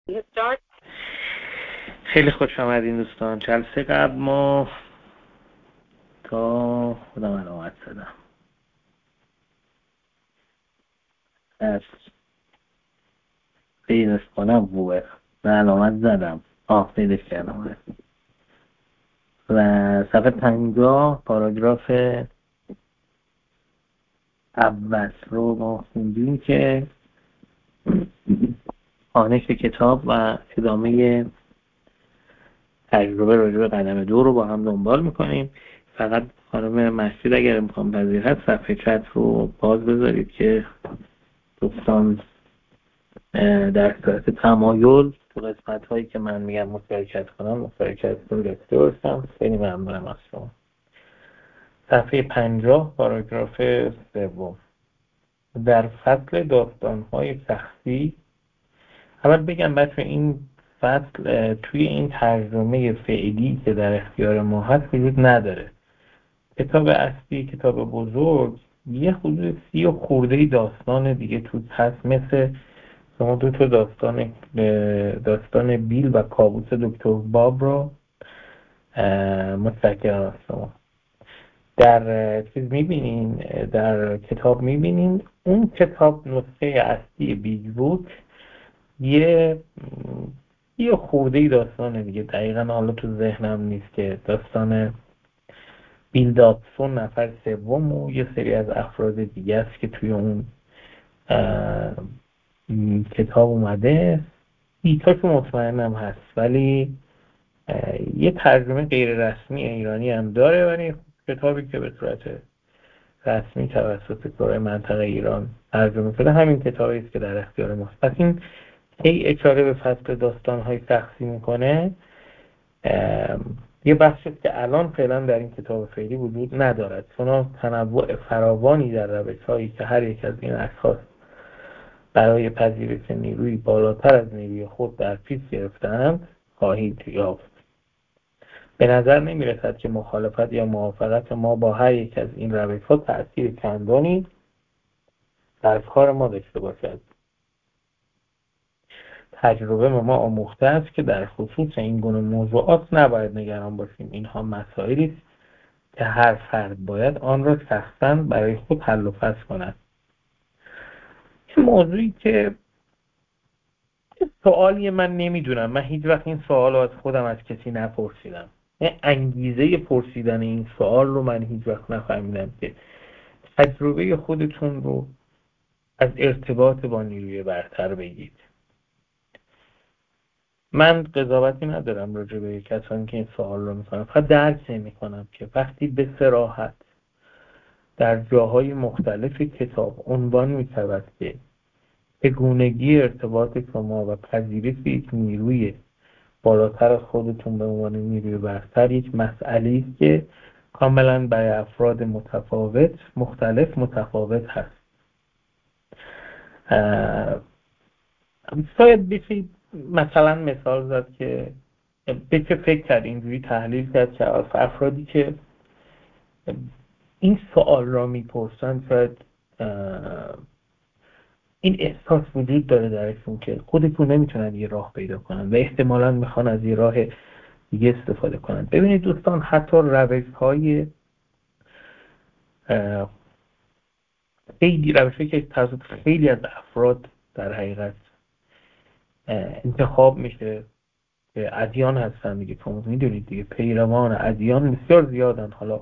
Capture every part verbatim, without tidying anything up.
خیلی خوش آمدین دوستان. جلسه قبل ما تا خودم علامت زدم از پیداش کنم بوه و علامت زدم آه پیداش کردم و صفحه پنجاه پاراگراف اول رو ما خوندیم که خوانش کتاب و ادامه تجربه راجع به قدم دو رو با هم دنبال میکنیم. فقط خانم مسجد اگر امکان پذیر هست صفحه چت رو باز بذارید که دوستان در صورت تمایل تو قسمت هایی که من میگم مشارکت کنم مشارکت رو داشته باشم. خیلی ممنونم از شما. صفحه پنجاه پاراگراف سوم. در فصل داستان‌های شخصی، اول بگم بچه این فصل توی این ترجمه فعلی که در اختیار ما هست وجود نداره. کتاب اصلی، کتاب بزرگ، یه حدود سی و خورده داستان دیگه تو هست. مثل شما دو تا داستان داستان بیل و کابوس دکتر باب رو متشکرم از شما در چیز میبینین، در کتاب میبینین. اون کتاب نسخه اصلی بیگ بوک یه یه خورده داستان دیگه، دقیقا حالا تو ذهنم نیست که داستان بیل داتسون نفر سوم و یه سری از افراد دیگه است که توی اون کتاب اومده. ایتاشو مطمئنم هست، ولی یه ترجمه غیر رسمی ایرانی هم داره، ولی کتابی که به صورت رسمی توسط کره منطقه ایران ترجمه شده همین کتابی است که در اختیار ماست. پس این هی اشاره به فصل داستان‌های شخصی میکنه. یه بخشی که الان فعلا در این کتاب فعلی وجود ندارد، چون تنوع فراوانی در روش‌هایی که هر یک از این اشخاص برای پذیرش نیروی بالاتر از نیروی خود در پیش گرفتند خواهید یافت. به نظر نمی‌رسد که مخالفت یا موافقت ما با هر یک از این روش‌ها تأثیر چندانی در کار ما داشته باشد. تجربه ما آموخته است که در خصوص این گونه موضوعات نباید نگران باشیم. اینها مسائلی است که هر فرد باید آن را شخصاً برای خود حل و فصل کند. این موضوعی که سوالی من نمیدونم، من هیچ وقت این سوال رو از خودم از کسی نپرسیدم. انگیزه پرسیدن این سوال رو من هیچ وقت نفهمیدم که تجربه خودتون رو از ارتباط با نیروی برتر بگید. من قضاوتی ندارم راجع به کسانی که این سوال رو میکنم، فقط درک نمیکنم که وقتی به صراحت در جاهای مختلف کتاب عنوان میشود که چگونگی ارتباط شما و پذیرش یک نیروی بالاتر از خودتون به عنوان نیروی برتر یک مسئله است که کاملا برای افراد متفاوت مختلف متفاوت هست. شاید بشه مثلا مثال زد که بشه فکر کرد، اینجوری تحلیل کرد که افرادی که این سوال را میپرسن شاید این احساس وجود داره درشون که خودشون نمیتونن یه راه پیدا کنن و احتمالاً میخوان از یه راه دیگه استفاده کنن. ببینید دوستان، حتی روش های خیلی روشی که توسط خیلی از افراد در حقیقت انتخاب میشه که ادیان هستن دیگه، چون میدونید دیگه پیروان ادیان بسیار زیادن. حالا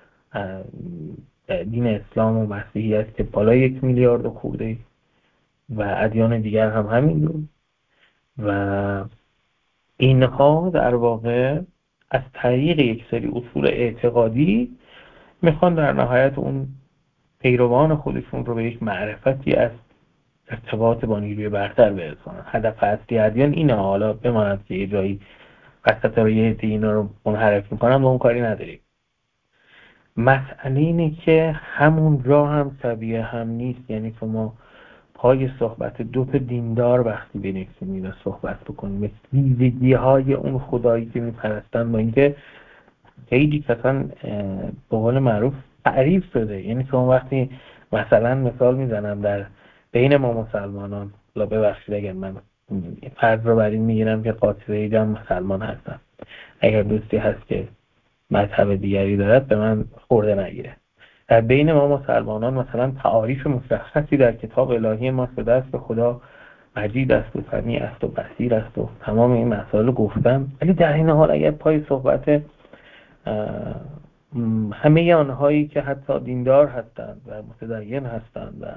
دین اسلام و مسیحیت که بالای یک میلیارد و خورده و ادیان دیگر هم همین، و اینها در واقع از طریق یک سری اصول اعتقادی میخوان در نهایت اون پیروان خودشون رو به یک معرفتی از ارتباط با نیروی برتر برسونن. هدف اصلی ادیان اینه. حالا بماند که یه جایی وسط رو یه عده اینا رو منحرف میکنن، ما اون کاری نداریم. مسئله اینه که همون جا هم شبیه هم نیست. یعنی شما پای صحبت دو تا دیندار وقتی بنشینید و صحبت بکنید، ویژگی های اون خدایی که میپرستن با اینکه خیلی کسان به قول معروف تعریف شده. یعنی شما وقتی مثلا مثال میزنم در بین ما مسلمانان، لا ببخشید اگر من فرض رو بر این میگیرم که قاطبه جمع مسلمان هستم. اگر دوستی هست که مذهب دیگری دارد به من خورده نگیره. در بین ما مسلمانان مثلا تعاریف مشخصی در کتاب الهی ما به دست خدا مجید است و سمیع است و بصیر است و تمام این مسائل گفتم، ولی در این حال اگر پای صحبت همه آنهایی که حتی دیندار هستند و متدین هستند و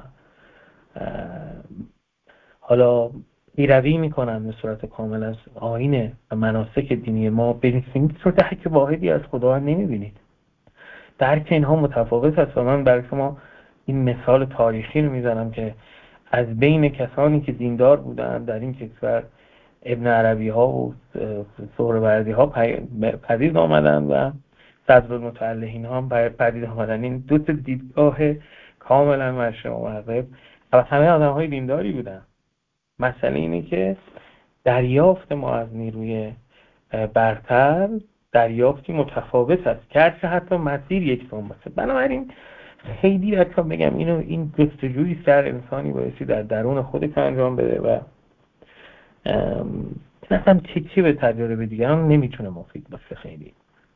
حالا پیروی میکنن به صورت کامل از آیین و مناسک دینی ما بنویسیم، صورت حک واحدی از خدا نمیبینید. درک اینها متفاوت است و من برای شما این مثال تاریخی رو میزنم که از بین کسانی که دیندار بودند در این کشور ابن عربی ها و سهروردی ها پدید آمدن و صدر المتعلحین ها هم پدید آمدن. این دو تا دیدگاه کاملا مشرق و مغرب و همه آدم های دینداری بودن. مسئله اینه که دریافت ما از نیروی برتر دریافتی متفاوت است که هرچه حتی مسیر یکسان باشه. بنابراین خیلی بچه‌ها بگم اینو این جستجوی سر انسانی بایستی در درون خودت انجام بده و اصلا چی چی به تجربه دیگران نمیتونه مفید باشه. خیلی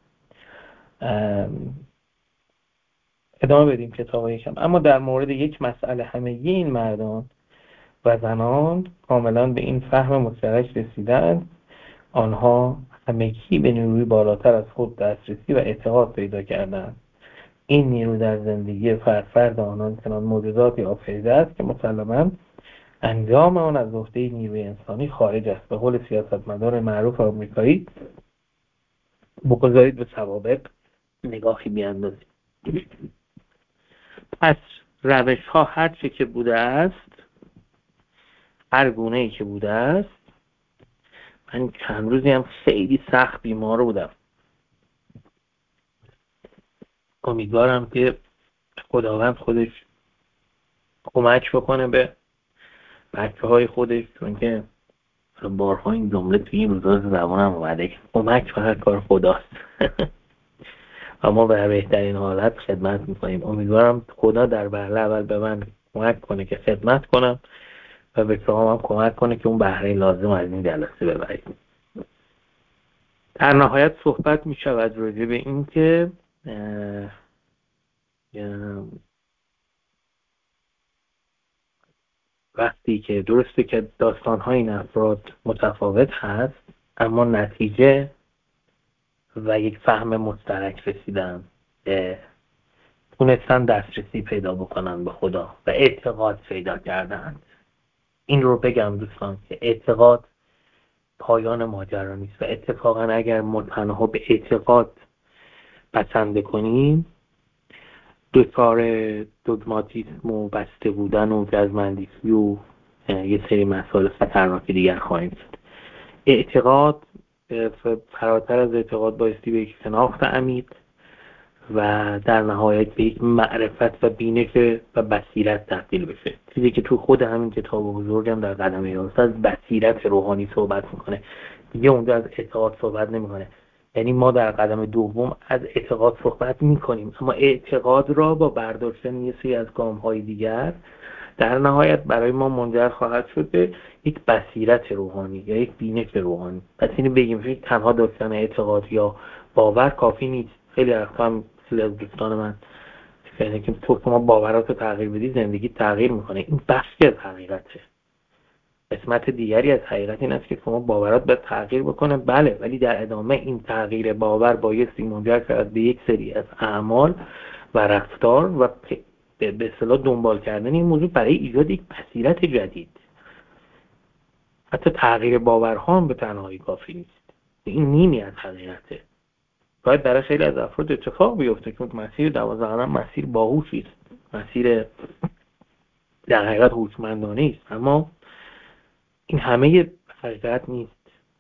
ادامه بدیم کتاب یکم. اما در مورد یک مسئله همه این مردان و زنان کاملا به این فهم مشترک رسیدند. آنها همگی به نیروی بالاتر از خود دسترسی و اعتقاد پیدا کردند. این نیرو در زندگی فرد فرد آنان چنان معجزاتی آفریده است که مسلماً انجام آن از عهده نیروی انسانی خارج است. به قول سیاستمدار معروف آمریکایی بگذارید به سوابق نگاهی بیاندازید. پس روش ها هر چه که بوده است، هر گونه ای که بوده است. من چند روزی هم خیلی سخت بیمار بودم. امیدوارم که خداوند خودش کمک بکنه به بچه های خودش، چون که بارها این جمله توی این روزا زبانم اومده که کمک فقط کار خداست. اما به بهترین حالت خدمت میکنیم. امیدوارم خدا در بهره اول به من کمک کنه که خدمت کنم و به شما هم کمک کنه که اون بهره لازم از این جلسه ببرید. در نهایت صحبت میشود راجع به این که وقتی که درسته که داستان‌های این افراد متفاوت هست، اما نتیجه و یک فهم مشترک رسیدن، تونستن دسترسی پیدا بکنن به خدا و اعتقاد پیدا کردن. این رو بگم دوستان که اعتقاد پایان ماجرا نیست و اتفاقا اگر ما تنها به اعتقاد بسنده کنیم دچار دوگماتیسم و بسته بودن و جزمندیسی و یه سری مسائل خطرناک دیگر خواهیم شد. اعتقاد فراتر از اعتقاد بایستی به یک شناخت عمیق و در نهایت به یک معرفت و بینش و بصیرت تبدیل بشه. چیزی که تو خود همین کتاب بزرگم در قدم یازده از بصیرت روحانی صحبت میکنه، دیگه اونجا از اعتقاد صحبت نمیکنه. یعنی ما در قدم دوم از اعتقاد صحبت میکنیم، اما اعتقاد را با برداشتن یه سری از گام‌های دیگر در نهایت برای ما منجر خواهد شد به یک بصیرت روحانی یا یک بینش روحانی. پس اینو بگیم که تنها داشتن اعتقاد یا باور کافی نیست. خیلی وقتا هم خیلی از دوستان من فکر که تو شما باورات رو تغییر بدی زندگی تغییر میکنه. این بخشی از حقیقته. قسمت دیگری از حقیقت این است که شما باورات باید تغییر بکنه، بله، ولی در ادامه این تغییر باور بایستی منجر شود به یک سری از اعمال و رفتار و به اصطلاح دنبال کردن این موضوع برای ایجاد یک بصیرت جدید. حتی تغییر باورها هم به تنهایی کافی نیست. این نیمی از حقیقته. باید برای خیلی از افراد اتفاق بیفته که مسیر دوازده قدم مسیر باهوشی است، مسیر در حقیقت هوشمندانه است، اما این همه حقیقت نیست.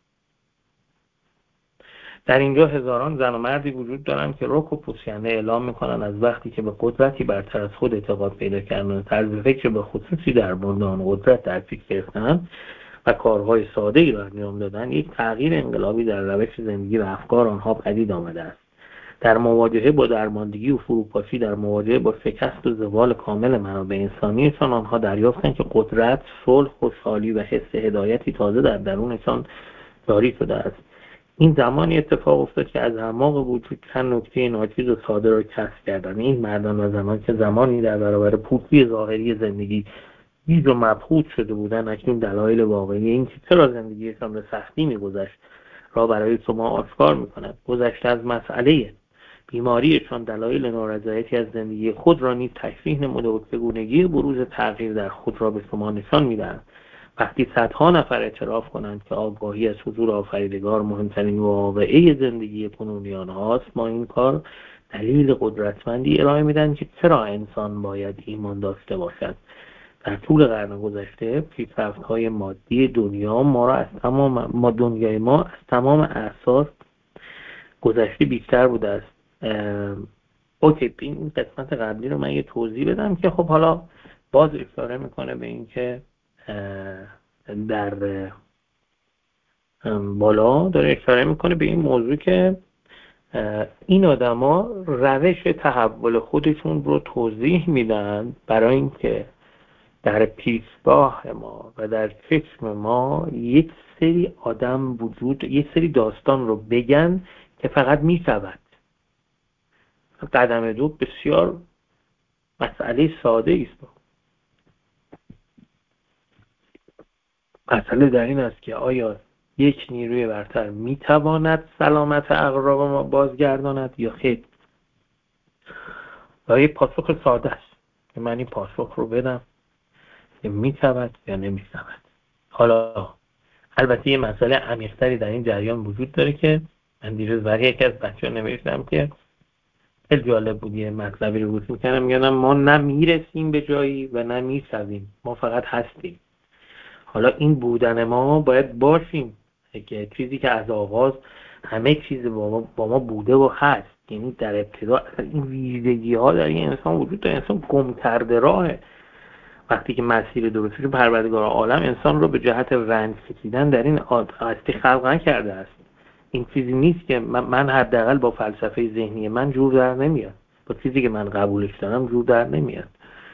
در اینجا هزاران زن و مردی وجود دارن که رک و پوسکنده اعلام میکنن از وقتی که به قدرتی برتر از خود اعتقاد پیدا کردن و طرز فکر به خصوصی در مورد آن قدرت در فکر گرفتن و کارهای ساده‌ای را انجام دادن، یک تغییر انقلابی در روش زندگی و افکار آنها پدید آمده است. در مواجهه با درماندگی و فروپاشی، در مواجهه با شکست و زوال کامل منابع انسانیشان، آنها دریافتند که قدرت، صلح، خوشحالی و حس هدایتی تازه در درونشان جاری شده است. این زمانی اتفاق افتاد که از اعماق وجود چند نکته ناچیز و ساده را کشف کردند. این مردان و زنان که زمانی در برابر پوچی ظاهری زندگی گیج و مبهوت شده بودند، اکنون دلایل واقعی این که چرا زندگیشان به سختی می‌گذشت را برای شما آشکار می‌کنند. گذشته از مسئله بیماریشان دلایل نارضایتی از زندگی خود را نیز تشریح نموده و چگونگی بروز تغییر در خود را به شما نشان می‌دهند. وقتی صدها نفر اعتراف کنند که آگاهی از حضور آفریدگار مهمترین واقعه زندگی کنونی آنهاست، ما این کار دلیل قدرتمندی ارائه میدن که چرا انسان باید ایمان داشته باشد. در طول قرن گذشته پیشرفت‌های مادی دنیا ما را از تمام ما دنیای ما از تمام اعصار گذشته بیشتر بوده است. اوکی، این قسمت قبلی رو من یه توضیح بدم که خب حالا باز اشاره میکنه به این که در بالا داره اشاره میکنه به این موضوع که این آدما روش تحول خودشون رو توضیح میدن برای اینکه در پیشگاه ما و در چشم ما یک سری آدم وجود، یک سری داستان رو بگن که فقط میشود. قدم دو بسیار مسئله ساده است. مسئله در این است که آیا یک نیروی برتر میتواند سلامت اقراب ما بازگرداند یا خیر؟ و یک پاسخ ساده است که من این پاسخ رو بدم که میتواند یا نمیتواند. حالا البته یه مسئله عمیق‌تری در این جریان وجود داره که من دیروز برای یکی از بچه‌ها نوشتم که خیلی جالب بود. یه مطلبی رو گوش می‌کردم میگن ما نه میرسیم به جایی و نه میشویم، ما فقط هستیم. حالا این بودن ما باید باشیم که چیزی که از آغاز همه چیز با ما, با ما بوده و هست. یعنی در ابتدا این ویژگی ها در این انسان وجود داره. انسان گم کرده راهه. وقتی که مسیر درستش پروردگار عالم انسان رو به جهت رنج کشیدن در این هستی خلق نکرده است. این چیزی نیست که من, من حداقل با فلسفه ذهنی من جور در نمیاد، با چیزی که من قبولش دارم جور در نمیاد.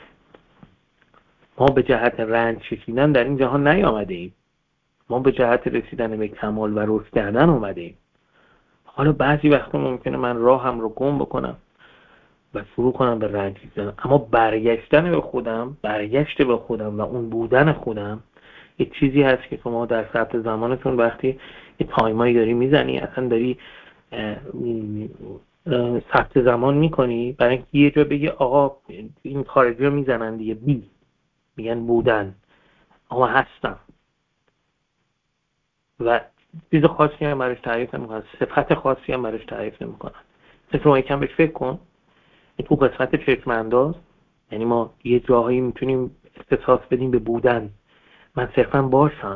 ما به جهت رنج کشیدن در این جهان نیامده ایم. ما به جهت رسیدن به کمال و رشد کردن اومده ایم. حالا بعضی وقتا ممکنه من راهم رو گم بکنم و شروع کنم به رنج کشیدن، اما برگشتن به خودم، برگشت به خودم و اون بودن خودم یه چیزی هست که شما در ثبت زمانتون وقتی یه تایمایی داری میزنی، اصلا داری ثبت زمان میکنی برای اینکه یه جا بگی آقا این خارجی رو میزنن دیگه، بی میگن بودن، اما هستم و چیز خاصی هم برش تعریف نمیکنن، صفت خاصی هم برش تعریف نمیکنن. مثل شما یکم بهش فکر کن، این تو قسمت چشم انداز، یعنی ما یه جاهایی میتونیم اختصاص بدیم به بودن. من صرفا باشم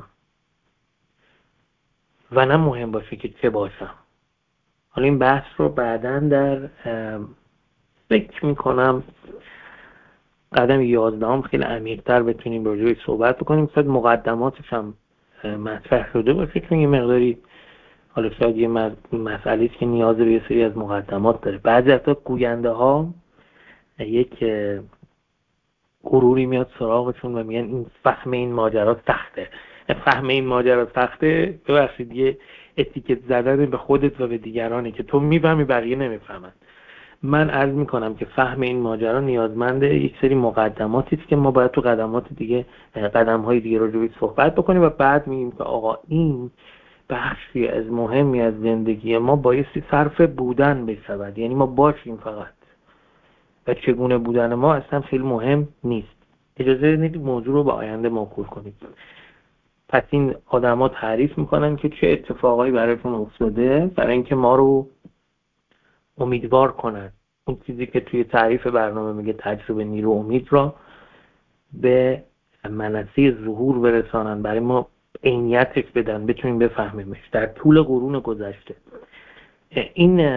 و نه مهم باشه که چه باشم. حالا این بحث رو بعداً در فکر میکنم قدم یازدهم خیلی عمیق‌تر بتونیم راجعش صحبت بکنیم. شاید مقدماتش هم مطرح شده باشه، چون یه مقداری حالا شاید یه مسئله است که نیاز به یه سری از مقدمات داره. بعضی وقتا گوینده ها یک غروری میاد سراغشون و میگن این فهم این ماجرا سخته. فهم این ماجرا سخته ببخشید یه اتیکت زدن به خودت و به دیگرانی که تو میفهمی بقیه نمیفهمن. من عرض میکنم که فهم این ماجرا نیازمند یک سری مقدماتی است که ما باید تو قدمات دیگه قدم‌های دیگه راجع بهش صحبت بکنیم و بعد میگیم که آقا این بخشی از مهمی از زندگی ما بایستی صرف بودن بشود، یعنی ما باشیم فقط، و چگونه بودن ما اصلا خیلی مهم نیست. اجازه بدید موضوع رو به آینده موکول کنید. پس این آدما تعریف میکنن که چه اتفاقایی برایشون افتاده برای اینکه ما رو امیدوار کنن. اون چیزی که توی تعریف برنامه میگه تجربه نیرو امید را به منصه ظهور برسانن، برای ما عینیتش بدن بتونیم بفهمیمش در طول قرون گذشته. این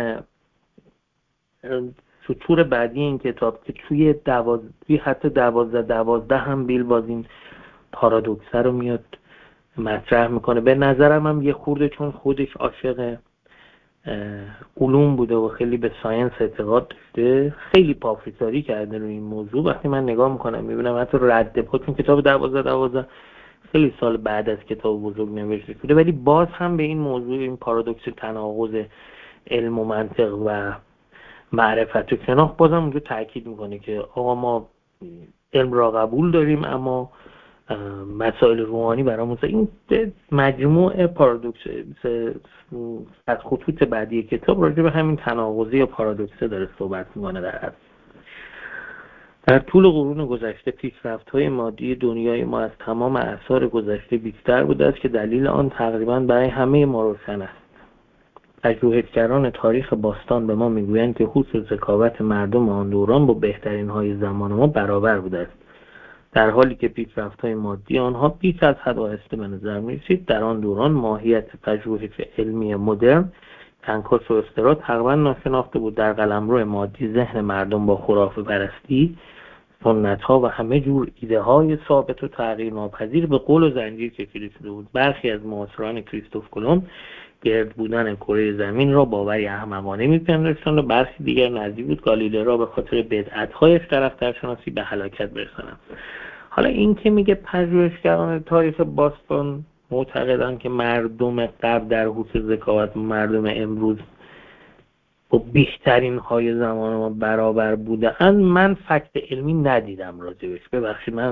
سطور بعدی این کتاب که توی دوازده توی حتی دوازده دوازده هم بیل باز این پارادوکس رو میاد مطرح میکنه. به نظرم هم یه خورده چون خودش عاشق علوم بوده و خیلی به ساینس اعتقاد داشته، خیلی پافشاری کرده روی این موضوع. وقتی من نگاه میکنم میبینم حتی رد پا، چون کتاب دوازده دوازده خیلی سال بعد از کتاب بزرگ نوشته شده، ولی باز هم به این موضوع، این پارادوکس تناقض علم و منطق و معرفت و شناخت بازم اونجا تاکید میکنه که آقا ما علم را قبول داریم اما مسائل روحانی برامون. این مجموعه پارادوکس از خطوط بعدی کتاب راجع به همین تناقضی یا پارادوکسه داره صحبت میکنه. در اصل در طول قرون گذشته پیشرفت‌های مادی دنیای ما از تمام اعصار گذشته بیشتر بوده است که دلیل آن تقریباً برای همه ما روشن است. پژوهشگران تاریخ باستان به ما میگویند که هوش و ذکاوت مردم آن دوران با بهترین های زمان ما برابر بوده است، در حالی که پیشرفت‌های مادی آنها بیش از حد آهسته به نظر می‌رسید. در آن دوران ماهیت پژوهش علمی مدرن کنکاش و استرات تقریباً ناشناخته بود. در قلمرو مادی ذهن مردم با خرافه پرستی، سنت‌ها و همه جور ایده‌های ثابت و تغییر ناپذیر به قول و زنجیر کشیده شده بود. برخی از معاصران کریستوف کلمب گرد بودن کره زمین را باوری احمقانه می‌پنداشتند و برخی دیگر نزدیک بود گالیله را به خاطر بدعت‌هایش در اخترشناسی به هلاکت برسانند. حالا این که میگه پژوهشگران تاریخ باستان معتقدند که مردم قبل در هوش ذکاوت مردم امروز با بیشترین های زمان ما برابر بودن، من فکت علمی ندیدم راجبش. ببخشید، من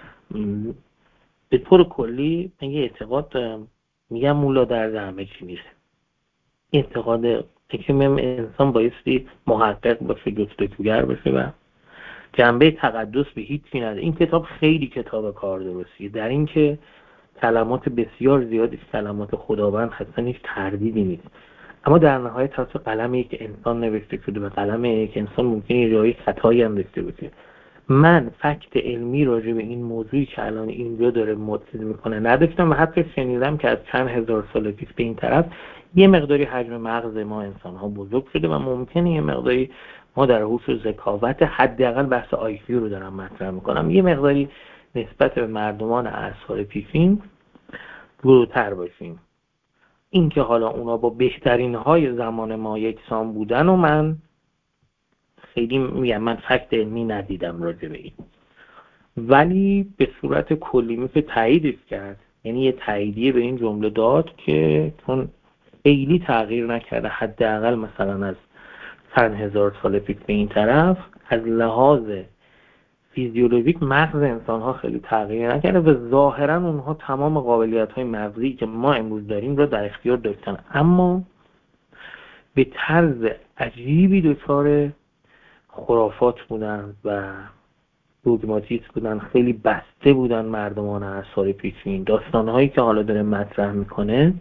به طور کلی من یه اعتقاد دارم، میگم مولا درد همه چی میره. اعتقاد که من انسان بایستی محقق باشه، جستجوگر باشه و جنبه تقدس به هیچی نداره. این کتاب خیلی کتاب کار درستیه در این که کلمات بسیار زیادی کلمات خداوند هستن، هیچ تردیدی نیست، اما در نهایت توسط قلم یک انسان نوشته شده و قلم یک انسان ممکنه یه جایی خطایی هم داشته باشه. من فکت علمی راجع به این موضوعی که الان اینجا داره مطرح میکنه نداشتم و حتی شنیدم که از چند هزار سال پیش به این طرف یه مقداری حجم مغز ما انسان ها بزرگ شده و ممکنه یه مقداری ما در هوش و ذکاوت، حداقل بحث آی کیو رو دارم مطرح میکنم، یه مقداری نسبت به مردمان اعصار پیشین جلوتر باشیم. این که حالا اونا با بهترین های زمان ما یکسان بودن و من خیلی میگم من فکت علمی ندیدم راجع به این، ولی به صورت کلی میشه تاییدش کرد. یعنی یه تاییدیه به این جمله داد که چون خیلی تغییر نکرده، حداقل مثلا از چند هزار سال پیش به این طرف از لحاظ فیزیولوژیک مغز انسان ها خیلی تغییر نکرده و ظاهرا اونها تمام قابلیت های مغزی که ما امروز داریم رو در اختیار داشتن، اما به طرز عجیبی دچار خرافات بودن و دوگماتیسم بودن، خیلی بسته بودن مردمان اعصار پیشین. داستان هایی که حالا داره مطرح میکنه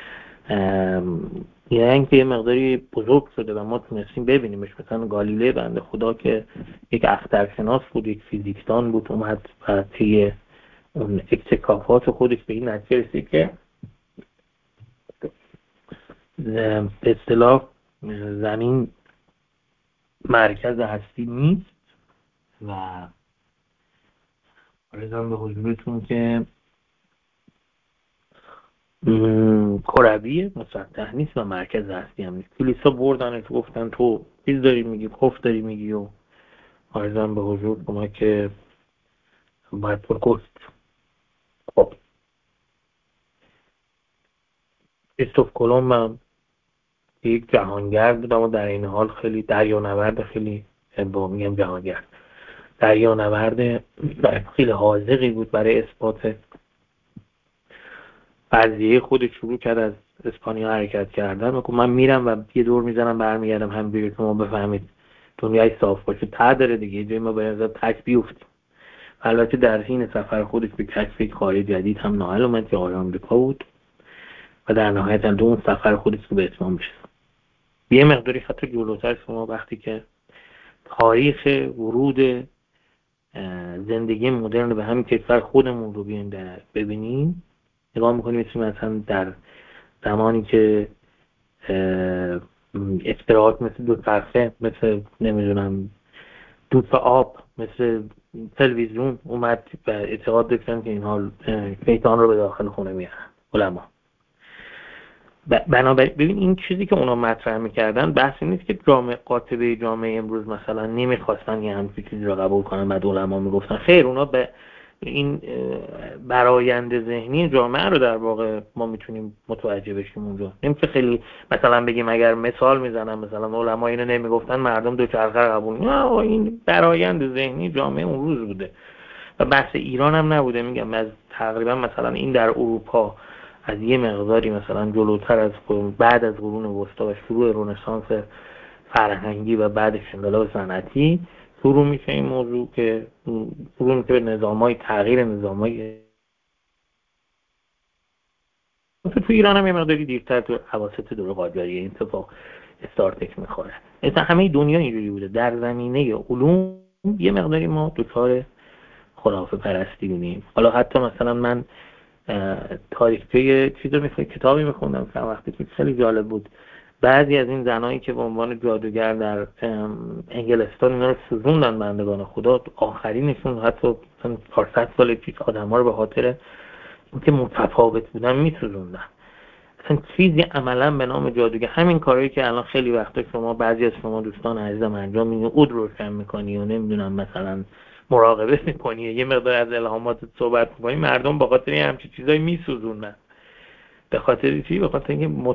یعنی که یه مقداری بزرگ شده و ما تونستیم ببینیمش. مثلا گالیله بنده خدا که یک اخترشناس بود، یک فیزیکدان بود، اومد و طی اون اکتشافات خودش به این نتیجه رسید که به اصطلاح زمین مرکز هستی نیست و عرضم به حضورتون که کرویه، مسطح نیست و مرکز هستی هم نیست. کلیسا بردنش گفتن تو چیز داری میگی، کفر داری میگی و عرضم به حضور شما که باید پر کشت. خب کریستوف کلمب هم یک جهانگرد بود، اما در این حال خیلی دریانورد، خیلی با میگم جهانگرد دریانورد خیلی حاذقی بود برای اثبات فرضیه خودش. شروع کرد از اسپانیا حرکت کردن و من میرم و یه دور میزنم برمیگردم همینجوری که ما بفهمید دنیای صاف باشه. ته داره دیگه، یه جایی ما باید تک بیفتیم. البته در حین سفر خودش به کشف یک خارج جدید هم نائل اومد که قاره آمریکا بود و در نهایت هم اون سفر خودش رو به اتمام رسوند. یه مقداری خط جلوتر شما وقتی که تاریخ ورود زندگی مدرن به همین کشور خودمون رو بیایم ببینیم، نگاه میکنیم مثلا در زمانی که اختراعات مثل دو چرخه، مثل نمیدونم دود آب، مثل تلویزیون اومد و اعتقاد داشتن که اینها شیطان رو به داخل خونه میارن علما. بنابراین ببین این چیزی که اونا مطرح میکردن بحثی نیست که جامعه قاطبه جامعه امروز مثلا نمیخواستن یه همچین چیزی رو قبول کنن، بعد علما میگفتن خیر. اونا به این برآیند ذهنی جامعه رو در واقع ما میتونیم متوجه بشیم اونجا. نمیشه خیلی مثلا بگیم اگر مثال میزنم مثلا علما اینو نمیگفتن مردم دوچرخه رو قبول نه، این برآیند ذهنی جامعه اون روز بوده و بحث ایران هم نبوده. میگم از تقریبا مثلا این در اروپا از یه مقداری مثلا جلوتر از بعد از قرون وسطا و شروع رنسانس فرهنگی و بعدش انقلاب صنعتی شروع میشه این موضوع که شروع میشه به نظامای تغییر نظامای تو ایران هم یه مقداری دیرتر تو اواسط دوره قاجاریه این اتفاق استارتش میخوره. مثلا همه دنیا اینجوری بوده. در زمینه علوم یه مقداری ما دچار خرافه پرستی بودیم. حالا حتی مثلا من تاریخچه چیز رو میخوام کتابی میخوندم چند وقتی که خیلی جالب بود. بعضی از این زنایی که به عنوان جادوگر در انگلستان اینا رو سوزوندن بندگان خدا، آخرینشون حتی چهارصد سال پیش آدم‌ها رو به خاطر اینکه متفاوت بودن میسوزوندن. اصلا چیزی عملا به نام جادوگر، همین کاری که الان خیلی وقتا شما بعضی از شما دوستان عزیزم انجام میدین، عود روشن میکنی و نمیدونم مثلا مراقبه میکنی، یه مقدار از الهامات صحبت میکنی، مردم به خاطر این همچین چیزایی میسوزونن. به خاطر چی؟ به خاطر اینکه مت...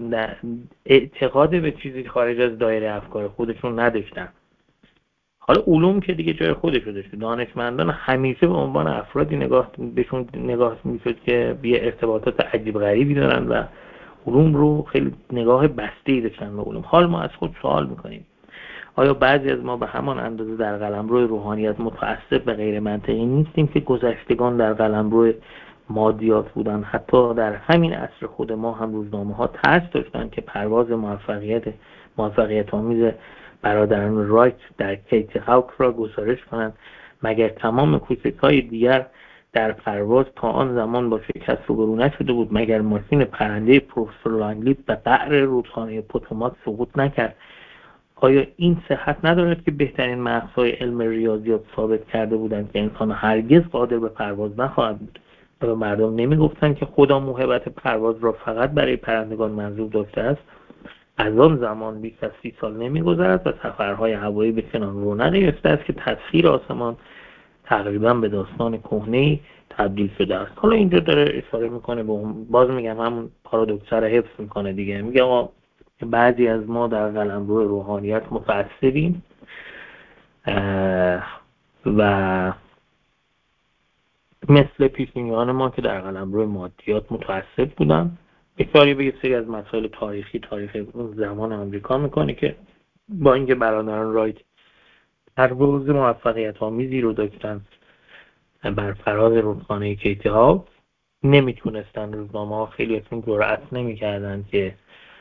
اعتقاد به چیزی خارج از دایره افکار خودشون نداشتن. حالا علوم که دیگه جای خودش رو داشته، دانشمندان همیشه به عنوان افرادی نگاه بهشون نگاه میشد که بی ارتباطات عجیب غریبی دارن و علوم رو خیلی نگاه بسته‌ای داشتن به علوم. حال ما از خود سوال میکنیم آیا بعضی از ما به همان اندازه در قلمرو روحانیت متعصب به غیر منطقی نیستیم که گذشتگان در قلمرو مادیات بودن؟ حتی در همین عصر خود ما هم روزنامه ها ترس داشتن که پرواز موفقیت موفقیت آمیز برادران رایت در کیت هاوک را گزارش کنند، مگر تمام کوچک‌های دیگر در پرواز تا آن زمان با شکست روبرو نشده بود؟ مگر ماشین پرنده پروفسور لانگلی به قعر رودخانه پوتوماک سقوط نکرد؟ آیا این صحت ندارد که بهترین مغزهای علم ریاضیات ثابت کرده بودند که انسان هرگز قادر به پرواز نخواهد بود؟ و مردم نمیگفتند که خدا موهبت پرواز را فقط برای پرندگان منظور داشته است؟ از آن زمان بیش از سی سال نمیگذرد و سفرهای هوایی به چنان رونقی یافته است که تسخیر آسمان تقریبا به داستان کهنه‌ای تبدیل شده است. حالا اینجا داره اشاره میکنه به باز میگم همون پارادوکس رو حفظ میکنه دیگه. میگه آقا بعضی از ما در قلمرو روحانیت متعصبیم و مثل پیشینیان ما که در قلمرو مادیات متعصب بودن. اشاره به یه سری از مسائل تاریخی تاریخ اون زمان آمریکا میکنه که با اینکه برادران رایت پرواز موفقیت آمیزی رو داشتن بر فراز رودخانه کیتی ها، نمیتونستن روزنامه ها خیلی ازشون جرأت نمیکردن که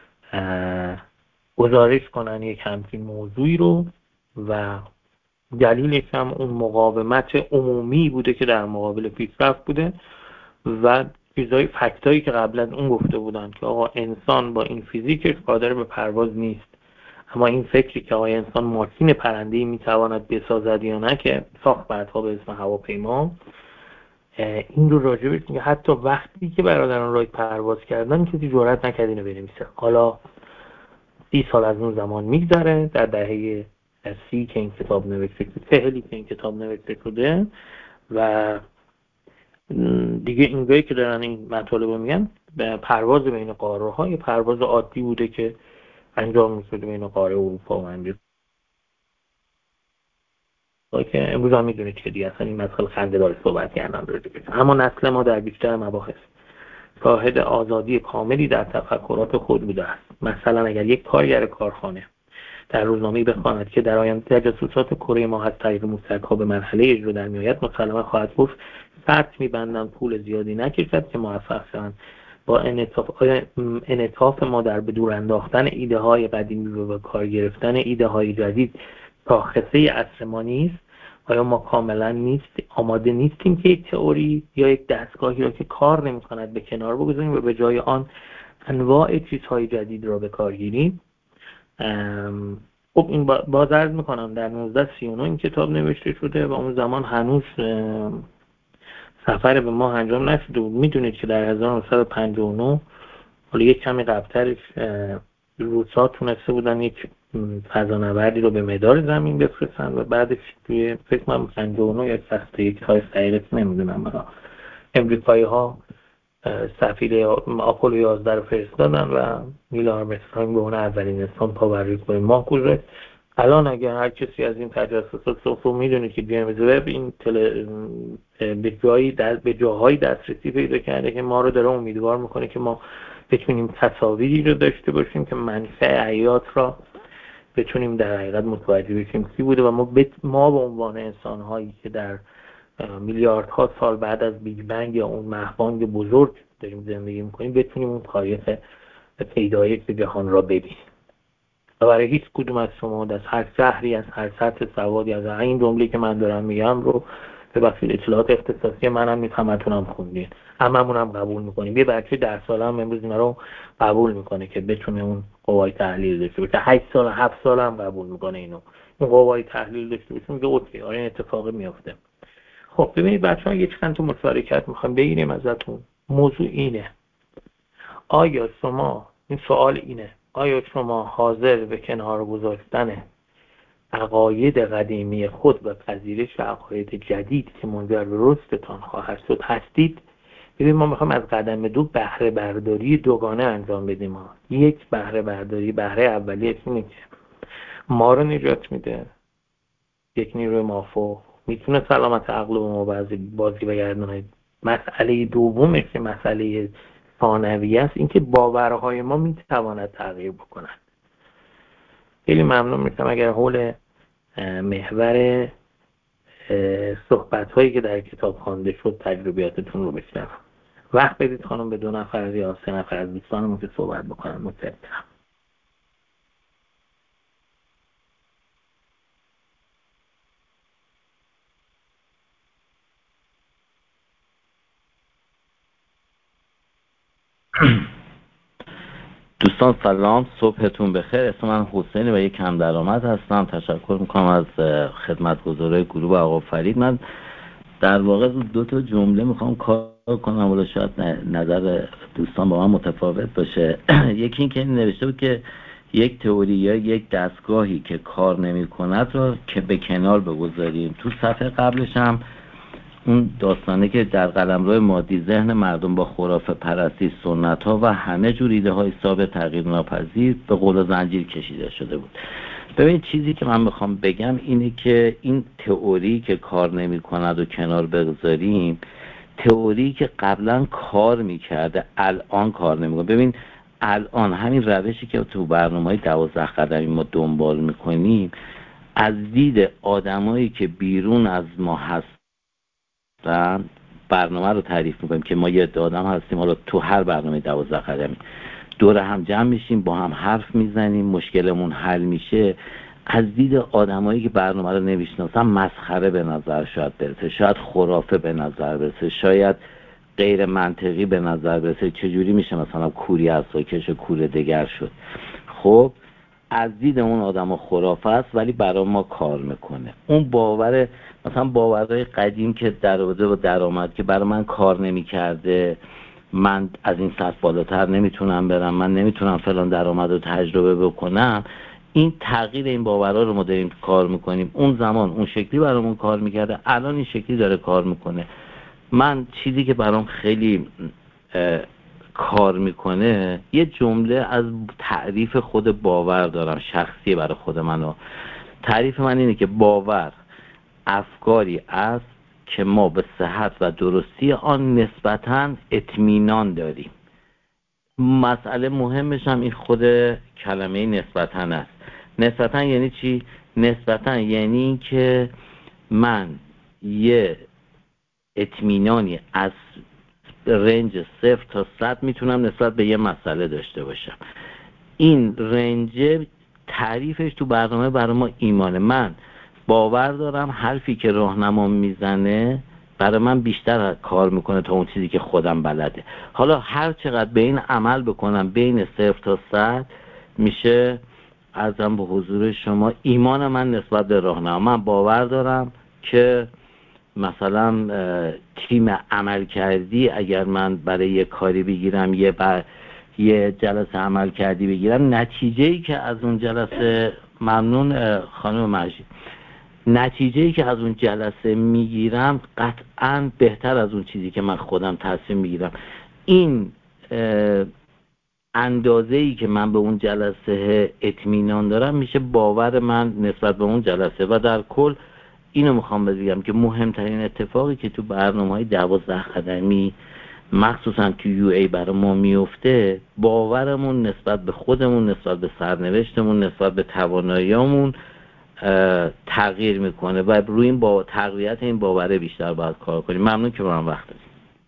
گزارش کنن یک همچین موضوعی رو و دلیلش هم اون مقاومت عمومی بوده که در مقابل پیشرفت بوده و چیزای فکتایی که قبلا اون گفته بودن که آقا انسان با این فیزیکش قادر به پرواز نیست، اما این فکری که آقا انسان ماشین پرنده‌ای میتواند بسازد یا نه که ساخت بعدها به اسم هواپیما، این رو راجبش میگه حتی وقتی که برادران رایت پرواز کردن کسی جرئت نکرد اینو بنویسه. حالا سی سال از اون زمان میگذره، در دهه سی که این کتاب نوشته شده، چهلی که این کتاب نوشته شده و دیگه اینجایی که دارن این مطالب رو میگن به پرواز بین قاره ها یه پرواز عادی بوده که انجام میشده بین قاره اروپا و امریکا که امروز هم میدونید که دیگه اصلا این مسئله خنده داره صحبت کردن راجبش. اما نسل ما در بیشتر مباحث شاهد آزادی کاملی در تفکرات خود بوده است. مثلا اگر یک کارگر کارخانه در روزنامه‌ای بخواند که در آینده تجسسات کره ما از طریق موشک‌ها به مرحله اجرا در میآید، مسلما خواهد گفت شرط می‌بندم پول زیادی نکشد که موفق شوند. با انعطاف انعطاف ما در به دور انداختن ایده های قدیمی و به کار گرفتن ایده های جدید شاخصه عصر ما نیست. آیا ما کاملا نیست آماده نیستیم که یک تئوری یا یک دستگاهی را که کار نمی‌کند به کنار بگذاریم و به جای آن انواع چیزهای جدید را به کار گیریم؟ خب این باز عرض میکنم در نوزده سی و نه این کتاب نوشته شده و اون زمان هنوز سفر به ماه انجام نشده بود. میدونید که در هزار و نهصد و پنجاه و نه حالا یک کمی قبلترش روسا تونسته بودن یک فضانوردی رو به مدار زمین بفرستن و بعدش توی فکر کنم پنجاه و نه یا شصت و یک های دقیقش نمیدونم برا امریکایی ها سفیر آپولو یازده رو فرستادن و نیل آرمسترانگ به اون اولین انسان پا بر روی کره ماه گذاشت. الان اگر هر کسی از این تجسسات رو میدونه که جیمز وب این تل... به جایی در... به جاهای دسترسی پیدا کرده که ما رو داره امیدوار میکنه که ما بتونیم تصاویری رو داشته باشیم که منشأ حیات را بتونیم در حقیقت متوجه بشیم کی بوده و ما بت... ما به عنوان انسان هایی که در میلیاردها سال بعد از بیگ بنگ یا اون مهبانگ بزرگ داریم زندگی میکنیم بتونیم اون تاریخ پیدایش جهان را ببینیم. و برای هیچ کدوم از شما از هر شهری از هر سطح سوادی از این جمله که من دارم میگم رو به بخشید اطلاعات اختصاصی منم میفهمتونم خوندین، هممون هم قبول میکنیم. یه بچه ده ساله هم امروز اینا رو قبول میکنه که بتونه اون قوای تحلیل داشته باشه، هشت سال هفت سال هم قبول میکنه اینو اون قوای تحلیل داشته باشه، میگه اوکی آره این اتفاقی میفته. خب ببینید بچه‌ها یک چند تا مشارکت میخوام بگیریم ازتون. موضوع اینه، آیا شما این سوال اینه آیا شما حاضر به کنار گذاشتن عقاید قدیمی خود و پذیرش عقاید جدید که منجر به رشدتان خواهد شد هستید؟ ببین ما میخوام از قدم دو بهره برداری دوگانه انجام بدیم. ما یک بهره برداری، بهره اولیه اینه که ما رو نجات میده، یک نیروی مافوق میتونه سلامت عقل و ما بازی بازی بگردونه. مسئله دومش که مسئله ثانویه است، اینکه باورهای ما میتواند تغییر بکنند. خیلی ممنون میشم اگر حول محور صحبت هایی که در کتاب خوانده شد تجربیاتتون رو بشنوم. وقت بدید خانم به دو نفر یا سه نفر از دوستانمون که صحبت بکنن. متشکرم. دوستان سلام، صبحتون بخیر. اسم من حسین و یک کم درآمد هستم. تشکر میکنم از خدمتگزارای گروه آقا فرید. من در واقع دو تا جمله میخوام کار کنم، ولی شاید نظر دوستان با من متفاوت باشه. یکی این که نوشته بود که یک تئوری یا یک دستگاهی که کار نمیکند رو که به کنار بگذاریم. تو صفحه قبلش هم اون داستانه که در قلمرو مادی ذهن مردم با خرافه پرستی، سنت ها و همه جور ایده های ثابت تغییر ناپذیر به قول و زنجیر کشیده شده بود. ببین چیزی که من میخوام بگم اینه که این تئوری که کار نمی کند و کنار بگذاریم، تئوری که قبلا کار میکرده الان کار نمیکنه. ببین الان همین روشی که تو برنامه‌های دوازده قدمی ما دنبال میکنیم از دید آدمایی که بیرون از ما هست برنامه رو تعریف میکنیم که ما یه آدم هستیم، حالا تو هر برنامه دوازده قدمی دور هم جمع میشیم، با هم حرف میزنیم، مشکلمون حل میشه. از دید آدمایی که برنامه رو نمیشناسن مسخره به نظر شاید برسه، شاید خرافه به نظر برسه، شاید غیر منطقی به نظر برسه. چجوری میشه مثلا کوری از ساکش کوره دگر شد؟ خب از دید اون آدم خرافه است ولی برای ما کار میکنه. اون باور مثلا باورهای قدیم که درآمده و درآمد که برای من کار نمیکرده، من از این سطح بالاتر نمیتونم برم، من نمیتونم فلان درآمد رو تجربه بکنم، این تغییر این باورها رو ما داریم کار میکنیم. اون زمان اون شکلی برامون کار میکرده، الان این شکلی داره کار میکنه. من چیزی که برام خیلی کار میکنه یه جمله از تعریف خود باور دارم، شخصی برای خود منو. تعریف من اینه که باور افکاری است که ما به صحت و درستی آن نسبتاً اطمینان داریم. مسئله مهمش هم این خود کلمه نسبتاً است. نسبتاً یعنی چی؟ نسبتاً یعنی که من یه اطمینانی از رنج صفر تا صد میتونم نسبت به یه مسئله داشته باشم. این رنج تعریفش تو برنامه برای ما ایمانه. من باور دارم حرفی که راهنمام میزنه برای من بیشتر کار میکنه تا اون چیزی که خودم بلده. حالا هر چقدر به این عمل بکنم بین صفر تا صد میشه ازم به حضور شما ایمان من نسبت به راهنمام. من باور دارم که مثلا تیم عمل کردی اگر من برای یه کاری بگیرم، یه بر یه جلسه عمل کردی بگیرم، نتیجه‌ای که از اون جلسه، ممنون خانم مجید، نتیجه‌ای که از اون جلسه میگیرم قطعاً بهتر از اون چیزی که من خودم تصمیم میگیرم. این اندازه‌ای که من به اون جلسه اطمینان دارم میشه باور من نسبت به اون جلسه. و در کل اینو میخوام بگم که مهمترین اتفاقی که تو برنامه‌های دوازده قدمی مخصوصا تو یو ای برای ما میفته، باورمون نسبت به خودمون، نسبت به سرنوشتمون، نسبت به تواناییامون تغییر میکنه و روی این با تقویت این باوره بیشتر باید کار کنیم. ممنون که با من وقت دادید.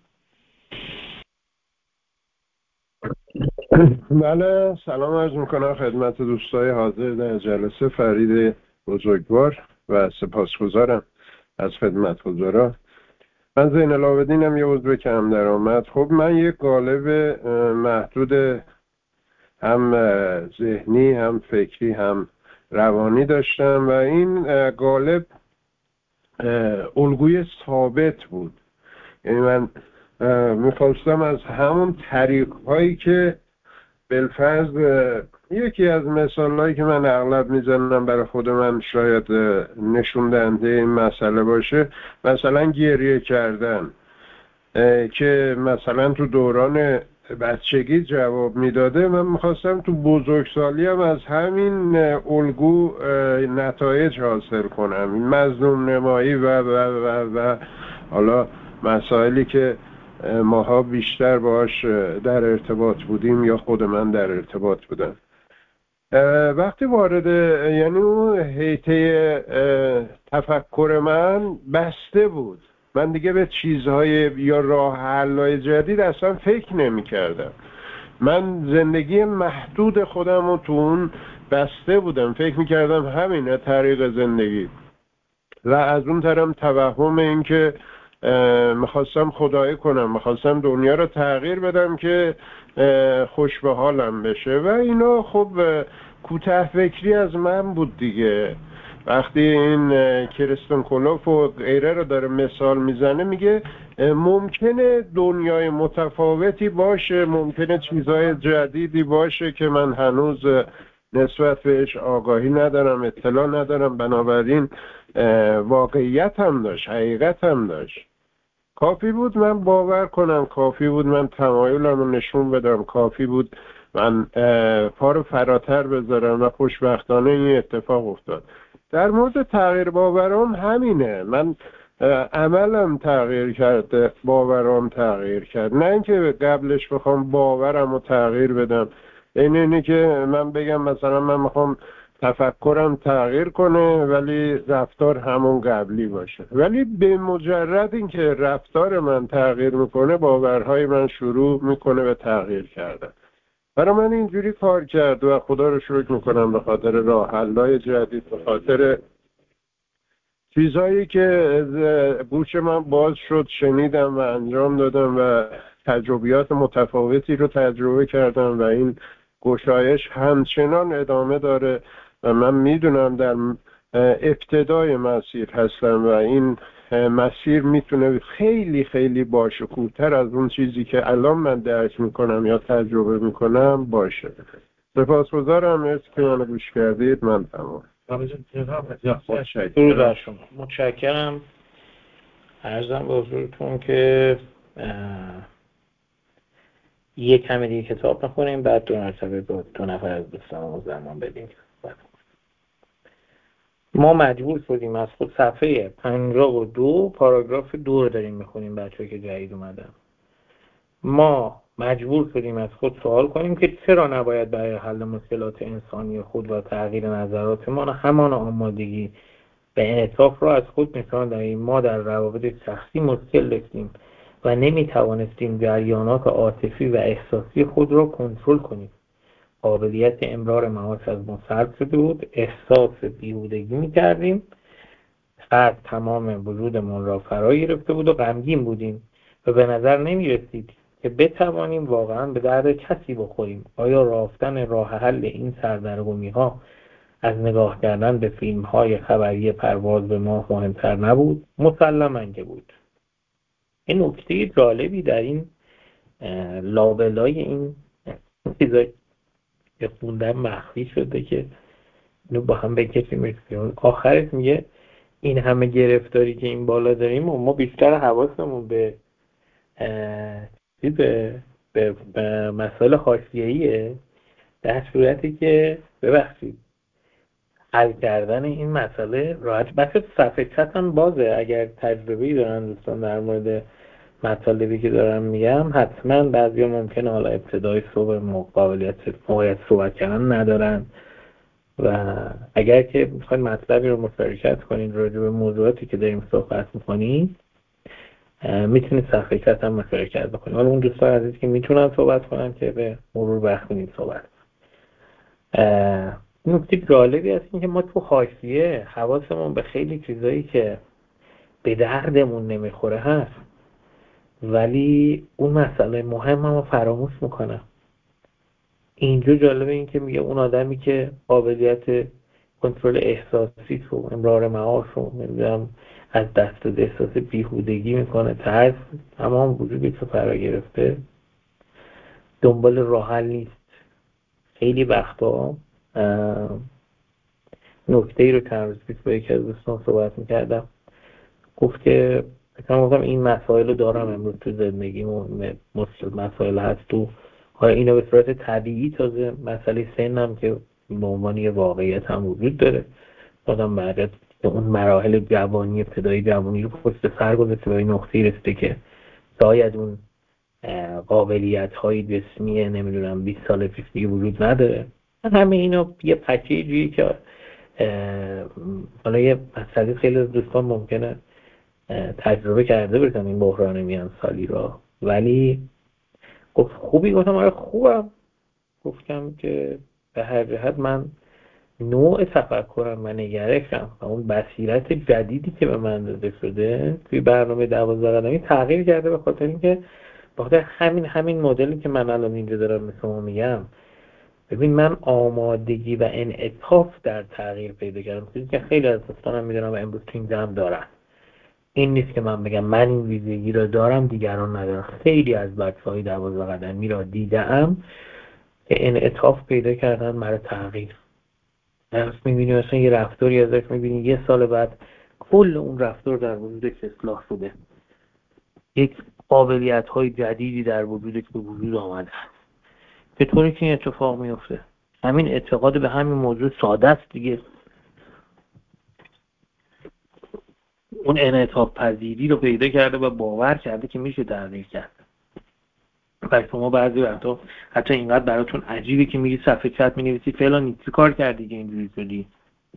بله، سلام عرض میکنم خدمت دوستای حاضر در جلسه. فرید بزرگوار و سپاسگزارم از خدمتگزارا. من زین العابدینم، یه عضو کم درآمد. خب من یه قالب محدود هم ذهنی هم فکری هم روانی داشتم و این قالب الگوی ثابت بود. یعنی من میخواستم از همون طریق هایی که بالفرض یکی از مثال هایی که من اغلب میزنم برای خود من شاید نشون دهنده این مسئله باشه، مثلا گریه کردن که مثلا تو دوران بچگی جواب میداده، من میخواستم تو بزرگسالی هم از همین الگو نتایج حاصل کنم. این مظلوم نمایی و و و و حالا مسائلی که ماها بیشتر باش در ارتباط بودیم یا خود من در ارتباط بودم. وقتی وارد یعنی اون حیطه تفکر من بسته بود، من دیگه به چیزهای یا راه حل‌های جدید اصلا فکر نمی کردم. من زندگی محدود خودم رو تو اون بسته بودم، فکر می کردم همینه طریق زندگی. و از اون طرف توهم این که میخواستم خدایی کنم، میخواستم دنیا رو تغییر بدم که خوش به حالم بشه و اینا. خب کوته فکری از من بود دیگه. وقتی این کریستن کلوف و غیره رو داره مثال میزنه، میگه ممکنه دنیای متفاوتی باشه، ممکنه چیزهای جدیدی باشه که من هنوز نسبت بهش آگاهی ندارم، اطلاع ندارم، بنابراین واقعیت هم داشت، حقیقت هم داشت. کافی بود من باور کنم، کافی بود من تمایلم رو نشون بدم، کافی بود من پا رو فراتر بذارم و خوشبختانه این اتفاق افتاد. در مورد تغییر باورام همینه. من عملم تغییر کرده، باورام تغییر کرد، نه اینکه قبلش بخوام باورم رو تغییر بدم. این اینه که من بگم مثلا من میخوام تفکرم تغییر کنه ولی رفتار همون قبلی باشه، ولی به مجرد اینکه رفتار من تغییر میکنه باورهای من شروع میکنه به تغییر کردن. برای من اینجوری کار کرد و خدا رو شکر میکنم به خاطر راه حل‌های جدید، به خاطر چیزهایی که گوش من باز شد، شنیدم و انجام دادم و تجربیات متفاوتی رو تجربه کردم و این گشایش همچنان ادامه داره و من میدونم در ابتدای مسیر هستم و این مسیر میتونه خیلی خیلی باشکوه‌تر از اون چیزی که الان من درک میکنم یا تجربه میکنم باشه. سپاسگزارم، مرسی که منو گوش کردید. من تمام. درود بر شما. متشکرم. عرضم به حضورتون که یک کمی دیگه کتاب میخونیم، بعد دو مرتبه با دو نفر از دوستان زمان بدیم. ما مجبور شدیم از خود صفحه پنجاه و دو پاراگراف دو رو داریم میخونیم بچه‌ها که جدید اومدن. ما مجبور شدیم از خود سوال کنیم که چرا نباید برای حل مشکلات انسانی خود و تغییر نظراتمان همان آمادگی به انعطاف را از خود نشان دهیم. ما در روابط شخصی مشکل داشتیم و نمیتوانستیم جریانات عاطفی و احساسی خود را کنترل کنیم. قابلیت امرار معاش از ما سلب شده بود، احساس بیهودگی می‌کردیم، قد تمام وجودمان را فرا گرفته بود و غمگین بودیم و به نظر نمی‌رسید که بتوانیم واقعا به درد کسی بخوریم. آیا رافتن راه حل این سردرگمی‌ها از نگاه کردن به فیلم‌های خبری پرواز به ماه مهمتر نبود؟ مسلماً که بود. این نکته جالبی در این لابلای این چیزایی که خوندم مخفی شده که اینو با هم بکشیم. آخرش میگه این همه گرفتاری که این بالا داریم و ما بیشتر حواسمون به به, به, به مسائل حاشیه‌ایه، در صورتی که ببخشید حل کردن این مسئله راحت. بس صفحه چت هم بازه، اگر تجربه‌ای دارن دوستان در مورد مطالبی که دارم میگم حتما بعضیا ممکنه حالا ابتدای صبح مقابلیت موقعیت صحبت کردن ندارن و اگر که میخواید مطلبی رو مشارکت کنید راجع به موضوعاتی که داریم صحبت میکنید میتونید صفحه چت هم مشارکت بکنید. حالا اون دوستان عزیزی که میتونن صحبت کنن که به مرور وقت می‌دیم صحبت. نکته جالبی هست این که ما تو حاشیه حواسمون به خیلی چیزایی که به دردمون نمیخوره هست، ولی اون مسئله مهم هم فراموش میکنم. اینجا جالبه این که میگه اون آدمی که قابلیت کنترل احساسی رو، امرار معاش رو، نمیدونم از دست داده، احساس بیهودگی میکنه، ترس تمام وجودی رو فرا گرفته، دنبال راه حل نیست. خیلی وقتا نکته ای رو چند روز پیش با یکی از دوستان صحبت میکردم، گفت که فکر گفتم این مسائل رو دارم امروز تو زندگیمو، مسائل هست تو حالا اینا به صورت طبیعی، تازه مسئله سنم که به عنوان یه واقعیت هم وجود داره. آدم بعد از اون مراحل جوانی، ابتدایی جوانی رو پشت سر گذاشته به این نقطه‌ای رسیده که شاید اون قابلیت های جسمی نمیدونم بیست سال پیش دیگه وجود نداره. همه اینا یه پکیجی که حالا یه مسئله خیلی از دوستان ممکنه تجربه کرده باشن این بحران میان سالی را، ولی گفت خوبی؟ گفتم آره خوبم. گفتم که به هر جهت من نوع تفکرم و نگرشم و اون بصیرت جدیدی که به من داده شده توی برنامه دوازده قدمی تغییر کرده، به خاطر اینکه بخاطر همین همین مدلی که من الان اینجا دارم مثل شما میگم. ببین من آمادگی و انعطاف در تغییر پیدا کردم، چیزی که خیلی از دوستانم میدونم و امروز تو این جمع دارن. این نیست که من بگم من این ویژگی رو دارم دیگران ندارن. خیلی از بچه‌های دوازده قدمی را دیدم که انعطاف پیدا کردن برای تغییر. درست میبینی مثلا یه رفتاری ازش میبینی یه سال بعد کل اون رفتار در وجودش اصلاح شده، یک قابلیت های جدیدی در وجودش به وجود آمده. چطوری که این اتفاق میفته؟ همین اعتقاد به همین موضوع ساده است دیگه. اون انعطاف پذیری رو پیدا کرده و باور کرده که میشه تغییر کرد. و شما بعضی وقتا حتی اینقدر براتون عجیبه که میری صفحه چت مینویسی فلان چی کار کردی که اینجوری شدی.